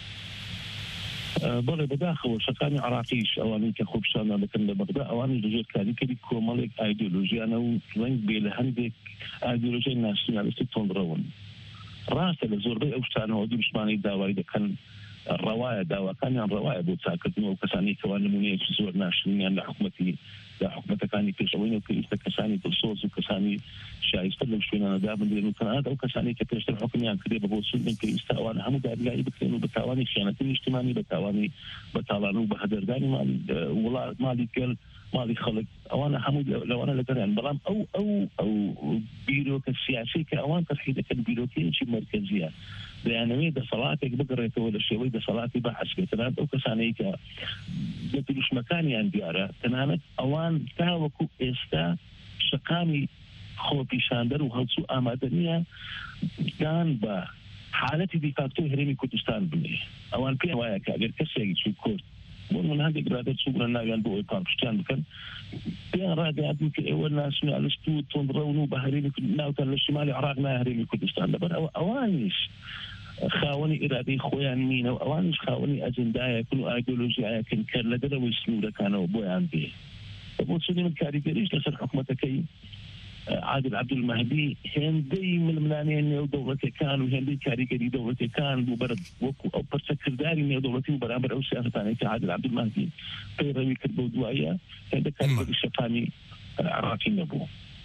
بەڵێ بەداخەوە شەقامی عێراقیش ئەوانەی کە خۆپیشانە دەکەن لە بەغدا ئەوانی لەژێر کاریگەری کۆمەڵێک ئایدۆلۆژیانە و ڕەنگ بێ لە هەندێک ئایدۆلۆژیای ناسیۆنالیستی تۆندڕەون ڕاستە لە زۆربەی ئەو شتانەوە دووشمانی داوای دەکەن ڕەوایە داواکانیان ڕەوایە بۆ چاکردنەوە کەسانی کەوان نمونەیەکی زۆر ناشرینیان لە حکومەتەکانی پێشەوەی و پێویستە کەسانی دڵسۆز و کەسانی شایستە لەو شوێنانەدا بنرێن و تەنانەت ئەو کەسانی کە پێشتر حکمیان کردێ بە بۆ سوودن پێویستە ئەوانە هەموو دادگایی بکرێن و بە تاوانی خیانەتی نیشتیمانی بە تاوانی بەتاڵان و بە هەدەردانی وڵات مالی گەل ماڵی خەڵک ئەوانە هەموو لەوانە لەگەڕیان بەڵام ئەو بیرۆکە سیاسی کە ئەوان تەرخی دەکەن بیرۆکەیەکی مەرکەزیە بەیانەوەی دەسەڵاتێک بگەڕێتەوە لە شێوەی دەسەڵاتی بەحەس بێت تەنانەت ئەو کەسانەی کە دەتروشمەکانیان دیارە تەنانەت ئەوان تاوەکو ئێستا شەقامی خۆپیشاندەر و هەڵسو ئامادەنیە دان بە حالەتی دیفاکتۆی هەرێمی کوردستان بنێ ئەوان پێم وایە کە ئەگەر کەسێکی چوو کورد بۆ من هەندێک برادەر چوونە ناویان بۆ ئەوی پاڵپشتیان بکەن پێیان ڕاگەیاندن کە ئێوە ناسیۆنالیست و تۆندڕەون و بە هەرێمی ناوتان لە شمالی عێراق نایە هەرێمی کوردستان لەبەر ئەوانیش خاوەنی ئیرادەی خۆیان نینە و ئەوانش خاوەنی ئەجندایەکن و ئایدۆلۆژیایەکن کە لەدەرەوەی سنوورەکانەوە بۆیان بێ بۆ چونی من کاریگەریش لەسەر حکومەتەکەی عادل عەبدولمەهدی هێندەی ململانەیە نێو دەوڵەتەکان و هێندەی کاریگەری دەوڵەتەکان بوو بەر وەکو ئەو پەرچەکرداری نێو دەوڵەتی و بەرامبەر ئەو سیاسەتانەی کە عادل عەبدولمەهدی پەیڕەوی کرد بۆ دوایە هێندە کاریگەری شەقامی عێراقی نەبوو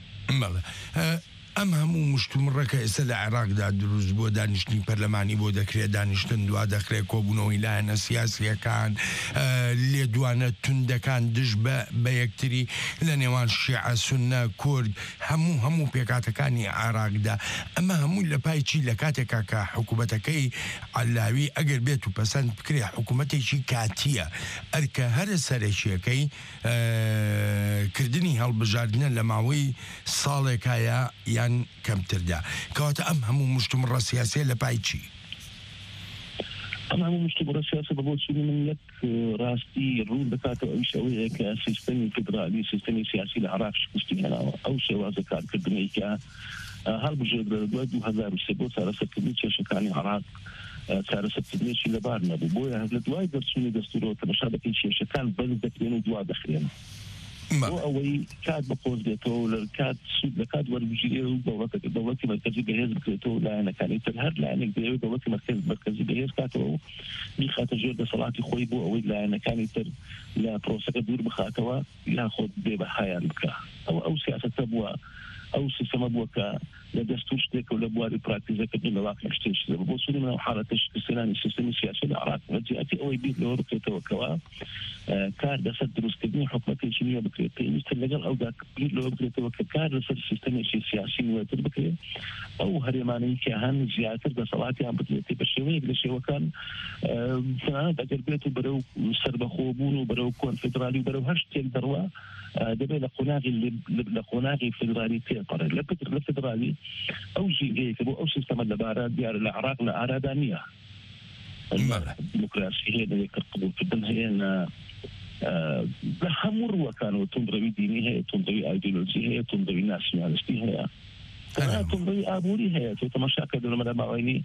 ئەم هەموو مشتومڕەکە ئێستا لە عێراقدا دروست بۆ دانیشتنی پەرلەمانی بۆ دەکرێت دانیشتن دوا دەکرێت کۆبوونەوەی لایەنە سیاسیەکان لێدوانە توندەکان دژ بە یەکتری لە نێوان شیعە سوننە کورد هەموو پێکاتەکانی عێراقدا ئەمە هەموو لە پای چی لە کاتێکا کە حکوومەتەکەی عەلاوی ئەگەر بێت و پەسەند بکرێ حکوومەتێکی کاتیە ئەرکە هەرە سەرەکیەکەی کردنی هەڵبژاردنە لە ماوەی ساڵێکایە یان کەمتردا کەواتە ئەم هەموو مشتومڕە سیاسیە لە پای چی؟ ئەم هەموو مشتومڕە سیاسە بە بۆ چونی من یەک ڕاستی ڕوو دەکاتەوە ئەویش ئەوەیە کە سیستەمی فیدرالی سیستەمی سیاسی لە عێراق شکستی هێناوە ئەو شێوازە کارکردنەی کە هەڵبژێردرا لە دوای 2003 بۆ چارەسەرکردنی کێشەکانی عێراق چارەسەرکردنێکی لەبار نەبوو بۆیە لە دوای دەرچوونی دەستورەوە تەماشا دەکەین کێشەکان بەرز دەکرێن و دوا دەخرێن ئەوەی کات بقۆزێتەوە لە کات سود لە کات وەربژێ و دەوڵەتی مرکزی بەهێز بکرێتەوە لایەنەکانی تر هەر لایەنێک دەیەوێت دەوڵەتی مرکزی بەهێز کاتەوە و میخاتە ژێر دەسەڵاتی خۆی بۆ ئەوەی لایەنەکانی تر لە پرۆسەکە دوور بخاتەوە یان خۆت بێبەهایان بکە ئەو سیاسەتە بووە ئەو سیستەمە بووە کە لە دەستور شتێک و لە بواری پراکتیزەکردن لە واقع شتێک بۆ سوودی منەوە حالەتە شکستێنانی سیستەمی سیاسی لە عێراق وەجیاتی ئەوەی بیر لەوە بکرێتەوە کەوا کار لەسەر دروستکردنی حکومەتێکی نوێ بکرێت پێویستە لەگەڵ ئەودا بیر لەوە بکرێتەوە کە کار لەسەر سیستەمێکی سیاسی نوێتر بکرێت ئەو هەرێمانەی کە هەن زیاتر دەسەڵاتیان بدرێت بە شێوەیەک لە شێوەکان تەنانەت ئەگەر بێت و بەرەو سەربەخۆبوون و بەرەو کۆنفدرالی و بەرەو هەر شتێک دەڕوا دەبێت لە قۆناغی فدرالی تێپەڕێت لە فدرالی ئەو ژینگەیەکە بۆ ئەو سیستەمە لەبارە دیارە لە عێراق لە ئارادا نییە دیموکراسی هەیە لەیەکە قبولکردن هەیە لە هەموو ڕووەکانەوە تۆمڕەوی دینی هەیە تۆمڕەوی ئایدۆلۆجی هەیە تۆمڕەوی ناسیۆنالیستی هەیە تۆمڕەوی ئابووری هەیە تۆ تەماشاکە دەرەمەدا ماوەینی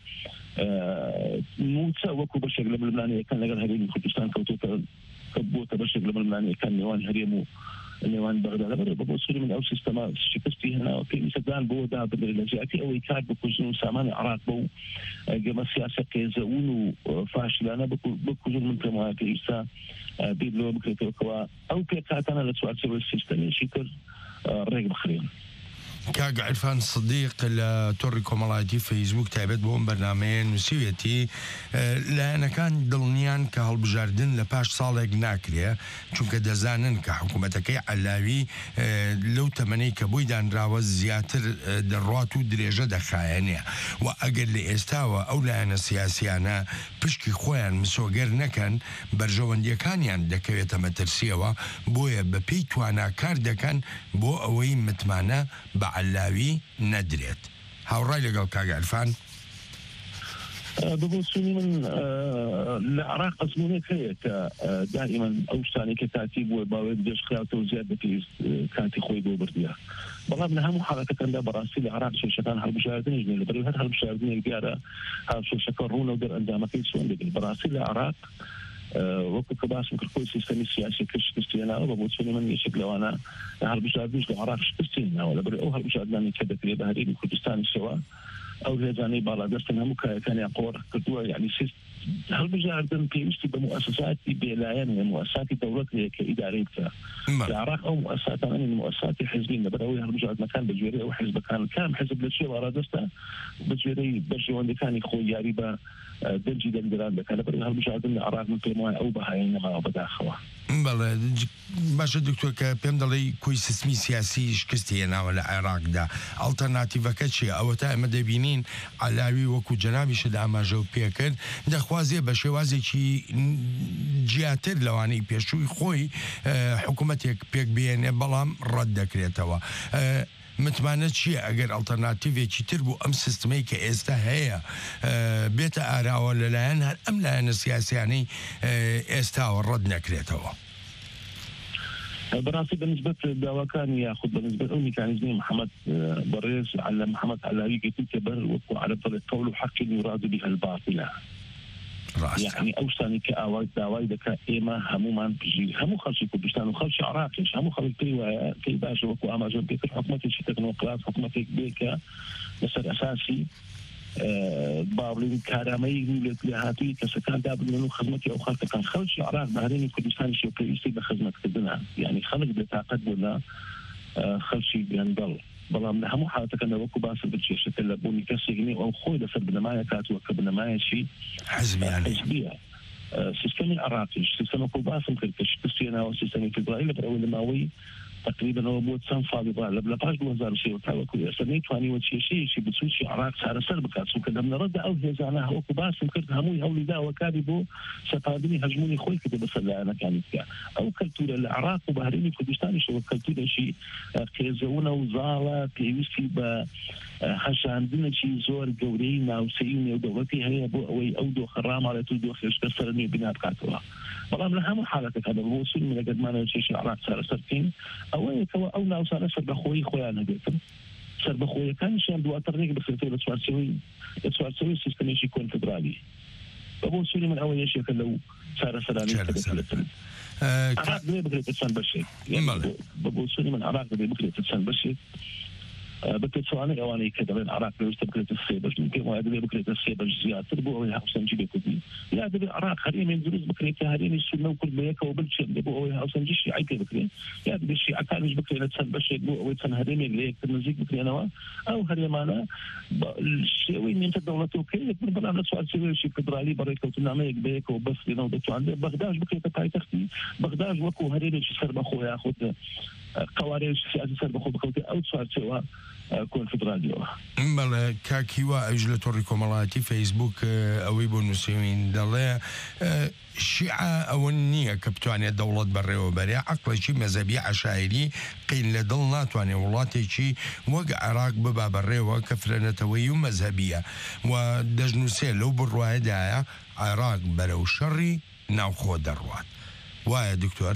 موچە وەکو بەشێک لە ململانیەکان لەگەڵ هەرێمی کوردستان کەوتۆتە بۆتە بەشێک لە ململانیەکان نێوان هەرێم و نێوان بەغدا لەبەر بە بۆ سووری من ئەو سیستەما شکستی هێناوە پێویستەدان بۆ دابدرێت لە جیاتی ئەوەی کار بکوژن و سامانی عێراق بە و گەمە سیاسە قێزەون و فاشلانە بکوژن من پێم وایە پێویستە بیر لەوە بکرێتەوە کەوا ئەو پێکاتانە لە چوارچێوەی سیستەمێکی تر ڕێک بخرێن کاگ عرفان صدیق لە تۆڕی کۆمەڵایەتی فەیسبوک تایبەت بۆ ئەم بەرنامەیە نووسیوێتی لایەنەکان دڵنیان کە هەڵبژاردن لە پاش ساڵێک ناکرێ چونکە دەزانن کە حکوومەتەکەی عەلاوی لەو تەمەنەی کە بۆی دانراوە زیاتر دەڕات و درێژە دەخایەنێ و ئەگەر لە ئێستاوە ئەو لایەنە سیاسیانە پشکی خۆیان مسۆگەر نەکەن بەرژەوەندیەکانیان دەکەوێتە مەترسیەوە بۆیە بەپێی تواناکار دەکەن بۆ ئەوەی متمانە بە عەلاوی نەدرێت هاوڕای لەگەڵ کاگ عرفان ببوسوني من العراق أزمونك هي دائما أوشتاني كتاتيب وباويد ديش خياطة وزيادة كاتي خوي بوبرديا والله من أهم حالة كان ده براسي العراق شو شكان هرب شاردين يجني لبريو هاد هرب شاردين الجارة هاد شو شكرون ودر أندامة في سوان لكن براسي العراق وقت كباس ممكن كل سيستم سياسي كشتينا وبوسوني من يشكل وانا هرب شاردين العراق شتينا ولا بريو هرب شاردين كده كده بهرين كردستان السوا أو هذاني بالادست هم كان يقول كدوا يعني هل بجاردن بيمشي بمؤسسات بلايان مؤسسات دولتية كإدارية العراق أو مؤسسات أنا من مؤسسات حزبين بدأوا هل بجارد مكان بجوري أو حزب كان حزب للشيء بالادست بجوري برجوان كان يخوي ياريبا دنجي دندران لك أنا بدأوا هل بجاردن العراق من قيمة أو بهاين ما بداخله بەڵێ باشە دکتۆر کە پێم دەڵێ کۆی سیستمی سیاسی شکستی هێناوە لە عێراقدا ئەڵتەرناتیڤەکە چیە ئەوە تا ئێمە دەبینین عەلاوی وەکو جەنابیشت ئاماژە و پێکرد دەخوازێ بە شێوازێکی جیاتر لەوانەی پێشووی خۆی حکوومەتێک پێک بێنێ بەڵام ڕەت دەکرێتەوە متمانە چییە ئەگەر ئەڵتەرناتیڤێکی تر بوو ئەم سیستمەی کە ئێستا هەیە بێتە ئاراوە لەلایەن هەر ئەم لایەنە سیاسیانەی ئێستاوە ڕەت نەکرێتەوە براسي بالنسبة للدواكان ياخذ بالنسبة للميكانيزمي محمد بريز على محمد علاوي قلت كبر وقوع على قول حق يراد بها الباطلة يعني أوشتاني كأواي داواي دكا إما همومان بجي همو خلشي كردستان وخلشي عراقيش همو خلشي كي باشا وقوع أمازون بيكر حكومتي شي تكنوقراط حكومتي بيكا مسار أساسي باولين كارامي لهاتي كسكان دابل منو خدمتي أو خلق كان خلشي عراق بهريني كردستان شي وكيستي بخدمة كدنا يعني خلق بتاقد ولا خلشي بينضل بەڵام لە هەموو حالەتەکەن وەکو باس بچێشتە لە بوونی کەسێکنی ئەو خۆی لەسەر بنەمایە کاتوە کە بنەمایەکی حزبیە سیستەمی عراقیش سیستەمە کۆ باسم کرد کە شکستێناوە سیستەمی فدرالی لە بەرەوەی لەماوەی تقريبا هو بود سان فاضي لە پاش 2003 تاوەکو ئێستا نەیتوانیوە کێشەیەکی بچووکی عراق چارەسەر بکات چونکە لە بنەڕەتدا ئەو هێزانە وەکو باسم کرد هەمووی هەوڵی داوە کاری بۆ سەپاردنی هەژمونی خۆی کردە بەسەر لایەنەکانی تیا ئەو کەلتورە لە عراق و بەهرێمی کوردستانیشەوە کەلتورێکی قێزەونە و زاڵە پێویستی بە هەشاندنێکی زۆر گەورەی ناوسەیی و نێودەوڵەتی هەیە بۆ ئەوەی ئەو دۆخە ڕاماڵێت و دۆخێشکە سەرنوێ بنا بکاتەوە بەڵام لە هەموو حالەتەکەدا بۆ سوود من لەگەرمانەوە چێشی عراق چارەسەرکەین ئەوەیەکەوە ئەو ناوسانە سەربەخۆیی خۆیان هەبێتن سەربەخۆیەکانیشیان دواتر ڕێک بخرێتەوە لە چوارچێوەی سیستەمێکی کۆنفدرالی بۆ سووری من ئەوە یەشێکە لەو چارەسەرانی عراق دەبێ بکرێتە چەند بەشێک بۆ سووری من عراق دەبێ بکرێتە چەند بەشێک بەتەوانێت ئەوانەی کە دەڵێن عراق پێویستە بکرێتە سێ بەش من پێم وایە دەبێ بکرێتە سێ بەش زیاتر بۆ ئەوەی هاوسەنگی بێکردی یا دەبێ عراق هەرێمێک دروست بکرێت کە هەرێمی سونە و کورد بەیەکەوە بچێن بۆ ئەوەی هاوسەنگی شیعی پێ بکرێن یا دەبێ شیعەکانیش بکرێنە چەند بەشێک بۆ ئەوەی چەند هەرێمێک لە یەکتر نزیک بکرێنەوە ئەو هەرێمانە شێوەی نیمتە دەوڵەتەوەکەی بەڵام لە چوارچێوەیەکی فێدرالی بەڕێکەوتنامەیەک بەیەکەوە بەستێنەوە دەتوانێت بەغداش بکرێتە پایتەختی بەغداش وەکو هەرێمێکی سەربەخۆ یاخود قوارێکی سیاسی سەربەخۆ بکەوتێ ئەو چوارچێوە کۆنفدرالیەوە بەڵێ کاکیوە ئەوش لە تۆڕی کۆمەڵایەتی فەیسبوک ئەوەی بۆ نووسین دەڵێ شیعە ئەوە نییە کە بتوانێت دەوڵەت بەڕێوە بەرێ عەقڵێکی مەزەبی عەشایری قین لە دڵ ناتوانێت وڵاتێکی وەک عێراق ببا بەڕێوە کە فرەنەتەوەی و مەزهەبیە و دەژنووسێ لەو بڕواایەدایە عێراق بەرەو شەڕی ناوخۆ دەڕوات وایە دکتۆر؟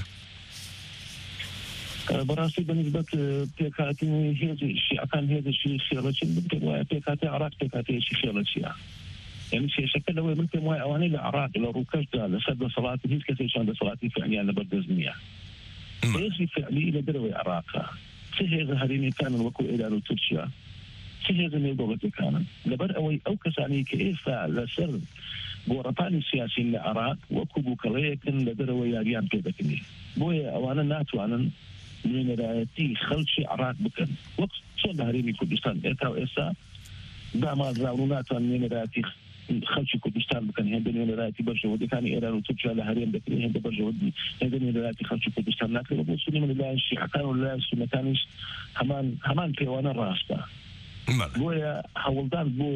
بەڕاستی بەنسبەت پێکهاتی هێزی شیعەکان هێزێکی خێڵەچین بکرد وایە پێکهاتی عێراق پێکهاتەیەکی خێڵەچیە یعنی کێشەکە لەوەی من پێم وایە ئەوانەی لە عێراق لە ڕووکەشدا لەسەر دەسەڵاتی هیچ کەسێکیان دەسەڵاتی فعلیان لەبەردەست نییە هێزی فعلی لە دەرەوەی عێراقە چ هێزە هەرێمیەکانن وەکو ئێران و تورکیا چ هێزە نێودەوڵەتیەکانن لەبەر ئەوەی ئەو کەسانی کە ئێستا لەسەر گۆڕەپانی سیاسین لە عێراق وەکو بووکەڵەیەکن لە دەرەوە یاریان پێ دەکەنی بۆیە ئەوانە ناتوانن نوێنەرایەتی خەڵکی عێراق بکەن وەک چۆن لە هەرێمی کوردستان ئێستا دامازراون و ناتوان نوێنەرایەتی خەڵکی کوردستان بکەن هێندە نوێنەرایەتی بەرژەوەندەکانی ئێران و تورکیا لە هەرێم دەکرێت هێندە بەرژەوەندی هێندە نوێنەرایەتی خەڵکی کوردستان ناکرێت بۆ سونی من لەلایەن شیعەکان و لەلایەن سونەکانیش هەمان پێوانە ڕاستە بۆیە هەوڵدان بۆ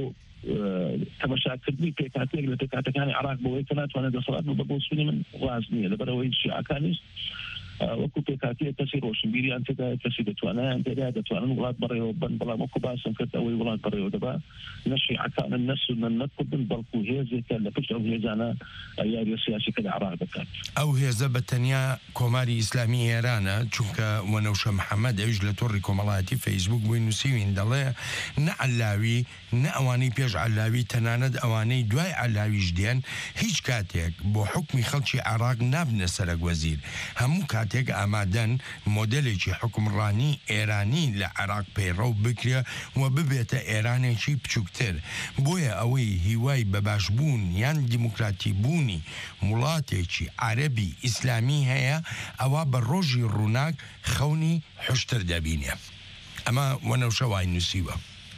تەماشاکردنی پێکهاتێک لە پێکهاتەکانی عێراق بۆەوەی کە ناتوانێت دەسەڵات بۆ سونی من ڕاست نییە لەبەرەوەی شیعەکانیش وەکو پێکاتیە کەسی ڕۆشنبیریان تێدا کەسی دەتوانیان تێدا دەتوانن وڵات بەڕێوە بن بەڵام وەکو باسم کرد ئەوەی وڵات بەڕێوە دەبا نەشیعەکانن نەسونن نەکوردن بەڵکو هێزێکە لە پشت ئەو هێزانە یاریە سیاسیکە لە عێراق دەکات ئەو هێزە بەتەنیا کۆماری ئیسلامی ئێرانە چونکە وەنەوشە محەممەد ئەوش لە تۆڕی کۆمەڵایەتی فەیسبوک بووی نووسیوین دەڵێ نە عەلاوی نە ئەوانەی پێش عەلاوی تەنانەت ئەوانەی دوای عەلاویش دێن هیچ کاتێک بۆ حکمی خەڵکی عێراق نابنە سەرک وەزیر هەموو کاتێک ئامادەن مۆدلێکی حکمڕانی ئێرانی لە عێراق پەیڕەو بکرێ و ببێتە ئێرانێکی بچووکتر بۆیە ئەوەی هیوای بەباشبوون یان دیموکراتی بوونی وڵاتێکی عەرەبی ئیسلامی هەیە ئەوە بە ڕۆژی ڕووناک خەونی حشتر دەبینێ ئەمە وەنەوشە وای نووسیوە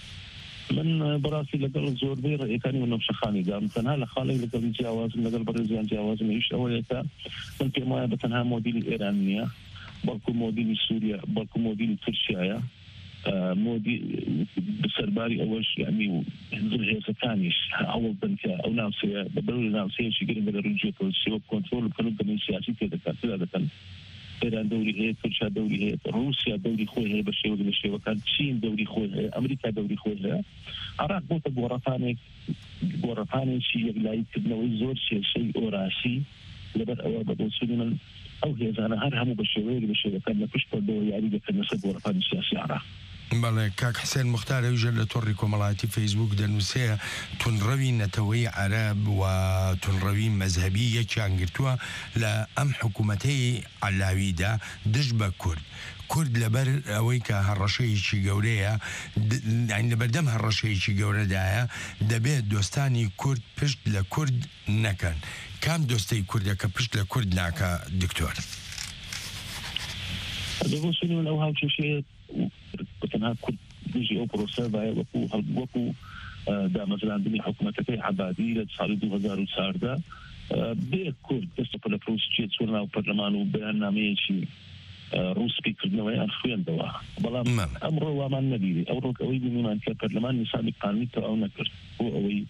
من بەڕاستی لەگەڵ زۆربەی ڕێیەکانی وەنەوشەخانی دام تەنها لە خاڵێک لەگەڵ جیاوازم لەگەڵ بەڕێزیان جیاوازم هیچ ئەوەیەکە من پێم وایە بە تەنها مۆدیلی ئێران نییە بەڵکو مۆدیلی سووریا بەڵکو مۆدیلی تورکیایە مۆدی بەسەرباری ئەوەش یعنی هێزەکانیش ئەوڵ بن کە ئەو ناوسەیە بەبەروی ناوسەیەکی گرنگە لە ڕووجێتەوە سێوە کۆنترۆل بکەن و بنەی سیاسی تێدەکات تێدا دەکەن ئێران دەوری هەیە تورکیا دەوری هەیە رووسیا دەوری خۆی هەیە بە شێوە لە شێوەکان چین دەوری خۆی هەیە ئەمریکا دەوری خۆی هەیە عێراق بۆتە گۆڕەپانێکی یەکلاییکردنەوەی زۆر کێشەی ئۆراسی لەبەر ئەوە بە بۆچوونی من ئەو هێزانە هەر هەموو بە شێوەیەک لە شێوەکان لە پشت پەردەوە یاری دەکەن لەسەر گۆڕەپانی سیاسی عێراق بەڵێ کاک حسێن موختار ئەوژە لە تۆڕی کۆمەڵایەتی فەیسبوک دەنووسێ تونڕەوی نەتەوەی عەرەب و تونڕەوی مەزهەبی یەکیان گرتووە لە ئەم حکوومەتەی عەلاویدا دژ بە کورد لەبەر ئەوەی کە هەڕەشەیەکی گەورەیە لەبەردەم هەڕەشەیەکی گەورەدایە دەبێت دۆستانی کورد پشت لە کورد نەکەن کام دۆستەی کوردەکە پشت لە کورد ناکە دکتۆر دەبووسنی من ئەو هاوکێشەیە بەتەنها کورد دژی ئەو پرۆسە باە وەکو دامەزراندنی حکوومەتەکەی عەبادی لە ساڵی 2014 بێ کورد دەستە لە پرۆسچێ چۆن ناو پەرلەمان و بەیاننامەیەکی ڕووسپیکردنەوەیان خوێندەوە بەڵام ئەمڕۆ وامان نەبیری ئەو ڕۆک ئەوەی بینیمان کە پەرلەمان نیسانی قانونی تەواو نەکرد بۆ ئەوەی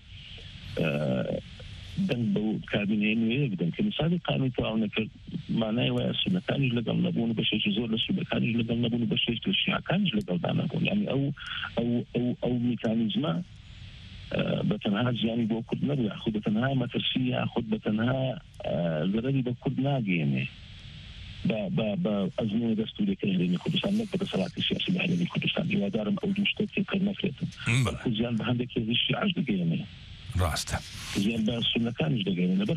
دەنگ بە کابینەیە نوێیە بدەن کە نیسانی قانونی تەواو نەکرد مانای وایە سونەکانیش لەگەڵ نەبوون و بەشێکی زۆر لە سونەکانیش لەگەڵ نەبوون و بەشێک لە شیعەکانیش لەگەڵدا نەبوون یعنی ئەو میکانیزمە بەتەنها زیانی بۆ کورد نەبوو یاخود بەتەنها مەترسی یاخود بەتەنها زەرەری بە کورد ناگەێنێ بە ئەزموونە دەستوورەکەی هەرێمی کوردستان نەک بە دەسەڵاتی سیاسی لە هەرێمی کوردستان هیوادارم ئەو دوو شتە تێکەڵ نەکرێتن بەڵکو زیان بە هەندێک هێزی شیعەش دەگەێنێ ڕاستە زیان باسوونەکانش دەگەین لەبەر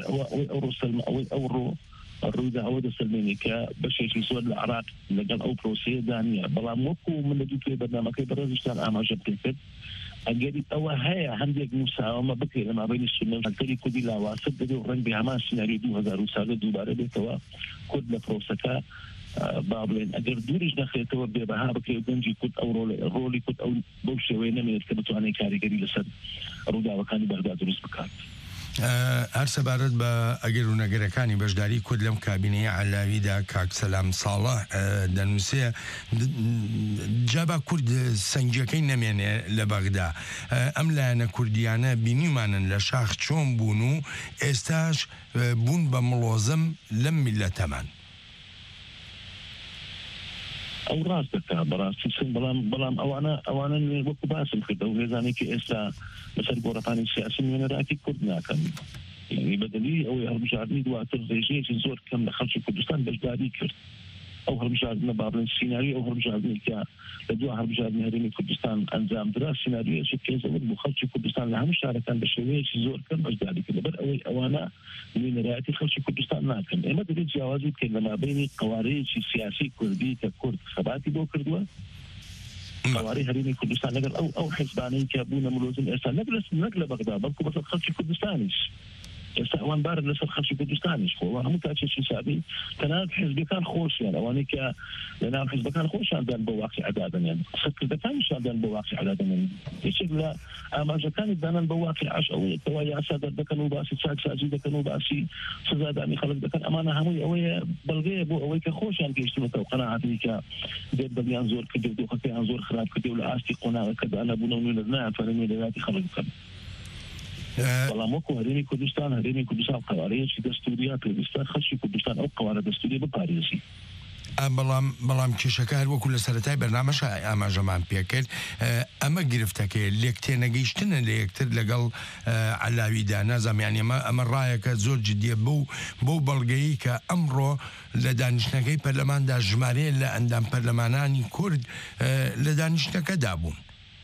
ڕوودا ئەوە دەسەلمێنی کە بەشێکی زۆر لە عراق لەگەڵ ئەو پرۆسەیە دانیە بەڵام وەکو من لە دوو توێ بەرنامەکەی بەڕێزشتان ئاماژە پێکرد ئەگەری ئەوە هەیە هەندێک مساومە بکرێت لە مابینی سنەوەکەری کوردی لاواسط دەبێت و ڕەنگ بە هەمان سناریۆ 2000 ساڵە دووبارە بێتەوە کورد لە پرۆسەکە با بڵێن ئەگەر دووریش نەخێتەوە بێبەها بکرێت گەنجی کورد ئەو ڕۆلی کورد ئەو بەو شێوەیە نەمێت کە بتوانێت کاریگەری لەسەر ڕووداوەکانی بەغدا دروست بکات. هەر سەبارەت بە ئەگەر و نەگەرەکانی بەشداری کورد لەم کابینەیە علاویدا کاک سەلام ساڵح دەنووسێ جابا کورد سەنگیەکەی نەمێنێ لە بەغدا ئەم لایەنە کوردیانە بینیمانن لە شاخ چۆن بوون و ئێستاش بوون بە مڵۆزم لەم میلەتەمان ئەو ڕاست دەکا بەڕاستی سن بەڵام ئەوانە وەکو باسم کردە و هێزانێکی ئێستا لەسەر گۆڕەپانی سیاسی نوێنەراتی کورد ناکەن یعنی بەدەلی ئەوەی هەڵبژاردننی دواتر ڕێژەیەکی زۆر کەم لە خەڵکی کوردستان بەشداری کرد ئەو هەڵبژاردنە با بڵێن سیناریۆ ئەو هەڵبژاردنی کە لە دوای هەڵبژاردنی هەرێمی کوردستان ئەنجامدرا سیناریۆیەکی پێزەوت بۆ خەڵکی کوردستان لە هەموو شارەکان بە شێوەیەکی زۆر کەم بەشداری کرد لەبەر ئەوەی ئەوانە نوێنەرایەتی خەڵکی کوردستان ناکەن ئێمە دەبێت جیاوازی بکەین لە مابینی قوارەیەکی سیاسی کوردی کە کورد خەباتی بۆ کردووە قوارەی هەرێمی کوردستان لەگەڵ ئەو حیزبانەی کە بوونە ملۆزم ئێستا نەک لە بەغدا بەڵکو بەسەر خەڵکی کوردستانیش ئێستا ئەوان بارن لەسەر خەڵکی کوردستانیش خۆ هەموو کاتێکی حسابی تەنانەت حیزبەکان خۆشیان ئەوانەی کە لەناو حیزبەکان خۆشیاندان بۆ واقعی عەدادەنێن سەرکردەکانیشاندان بۆ واقعی عەدادەنێن یەکێک لە ئاماژەکانی دانان بە واقعی عەش ئەوەیە کەوا یاسا دەردەکەن و باسی چاکسازی دەکەن و باسی سزادانی خەڵک دەکەن ئەمانە هەمووی ئەوەیە بەڵگەیە بۆ ئەوەی کە خۆشیان گەیشتنەوە قەناعەتی کە دەردەبیان زۆر کردو و دۆخەکەیان زۆر خراپ کردو و لە ئاستی قۆناغەکەدا نەبوونە و نوێنەر نایانتوانن نوێنەراتی خەڵک بکەن بەڵام وەکو هەرێمی کوردستان قوارەیەکی دەستوریە پێویستە خەڵکی کوردستان ئەو قوارە دەستوریە بپارێزی بەڵام کێشەکە هەر وەکو لە سەرەتای بەرنامەش ئاماژەمان پێکرد ئەمە گرفتەکەی لێک تێنەگەیشتنە لە یەکتر لەگەڵ عەلاویدا نازانم ئەمە ڕایەکە زۆر جدیە بەو بەڵگەیی کە ئەمڕۆ لە دانیشتنەکەی پەرلەماندا ژمارەیە لە ئەندام پەرلەمانانی کورد لە دانیشتنەکەدا بوون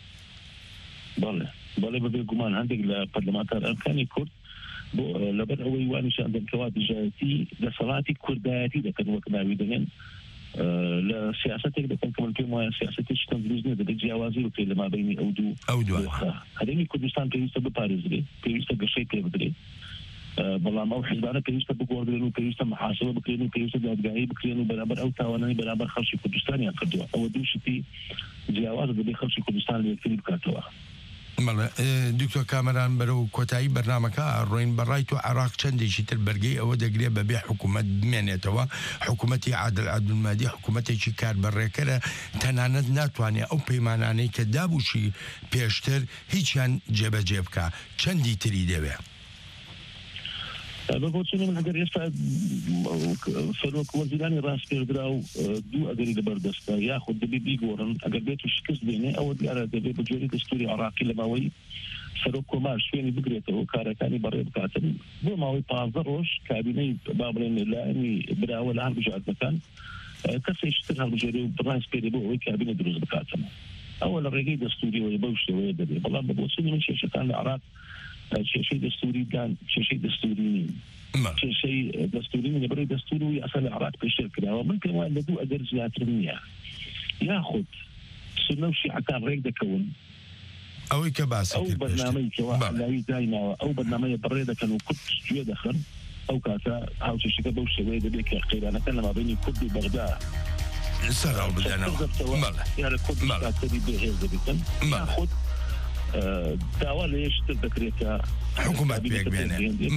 بەڵێ بەبێ گومان هەندێک لە پەرلەمانتارەکانی کورد بۆ لەبەر ئەوەی وانیشان دەکەوا دژایەتی دەسەڵاتی کوردایەتی دەکەن وەک ناوی دەنێن لە سیاسەتێک دەکەن کە من پێم وایە سیاسەتێکی تەم دروست نییە دەبێت جیاوازی بکرێت لە مابینی ئەو دوو هەرێمی کوردستان پێویستە بپارێزرێت پێویستە گەشەی پێ بدرێت بەڵام ئەو حیزبانە پێویستە بگۆڕدرێن و پێویستە محاسبە بکرێن و پێویستە دادگایی بکرێن و بەرامبەر ئەو تاوانانی بەرامبەر خەڵکی کوردستانیان کردووە ئەوە دوو شتی جیاواز دەبێت خەڵکی کوردستان لە یەکتری بکاتەوە دکتۆر کامەران بەرەو کۆتایی بەرنامەکە ڕۆین بەڕای تو عراق چەندێکی تر بەرگەی ئەوە دەگرێت بەبێ حکوومەت بمێنێتەوە حکوومەتی عادل عەبدولمادی حکوومەتێکی کاربەڕێکەرە تەنانەت ناتوانێت ئەو پەیمانانەی کە دابووشی پێشتر هیچیان جێبەجێ بکە چەندی تری دەوێت بەبووچنی من ئەگەر ئێستا سەرۆک وەزیرانی ڕاستپێدرا و دوو ئەگەری لەبەردەستە یاخود دەبێ بیگۆڕن ئەگەر بێت و شکست بێنێ ئەوە دیارە دەبێت بە جۆری دەستوری عراقی لە ماوەی سەرۆک کۆمار شوێنی بگرێتەوە کارەکانی بەڕێ بکاتن بۆ ماوەی 15 ڕۆژ کابینەی با بڵێن لایەنی براوە لە هەڵبژاردنەکان کەسێکی تر هەڵبژێرێ و ڕاستپێدێ بۆ ئەوەی کابینە دروست بکاتن ئەوە لە ڕێگەی دەستوریەوەی بەو شێوەیە دەبێت بەڵام بەبووچنی من کێشەکان لە عراق کێشەی دەستوریدان کێشەی دەستوری نین کێشەی دەستوری نین لەبەرەوەی دەستور و یاسا لە عراق پێشتر کراوە من پێم وایە لە دوو ئەگەر زیاتر نییە یاخود سنە و شیعەکان ڕێک دەکەون ئەوەی کە باسی ئەو بەرنامەی کەوا عەلاوی دایناوە ئەو بەرنامەیە بەڕێ دەکەن و کورد گوێ دەخەن ئەو کاتە هاوچێشەکە بەو شێوەیە دەبێت کە قەیرانەکە لە مابینی کورد و بەغدا سەرڕاو بدەنەوە یارە کورد کاتەری بێهێز دەبێتن یاخود داوا لە یەشتر دەکرێتە حکوومەت پێک بێنێ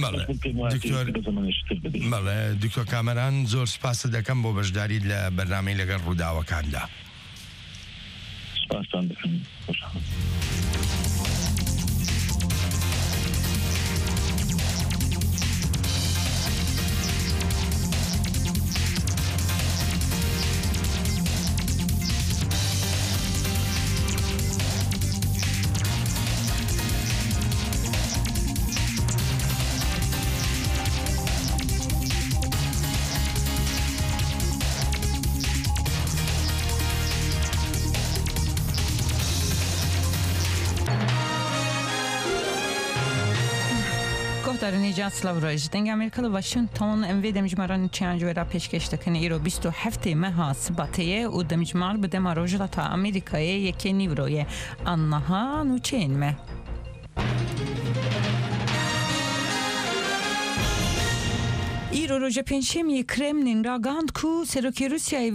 دکتۆر کامەران زۆر سپاس دەکەم بۆ بەشداری لە بەرنامەی لەگەڵ ڕووداوەکاندا سپاسان دەکەم گفتار نیجات سلاوراج دنگ امریکا و واشنگتن ام وی دمجماران چنج و را پیشکش دکن ایرو 27 ماه سباتیه و دمجمار به دماروج تا امریکای یکی نیوروی آنها نوچین مه ایرو روز پنجشنبه کرملین را گاند کو سروکی روسیای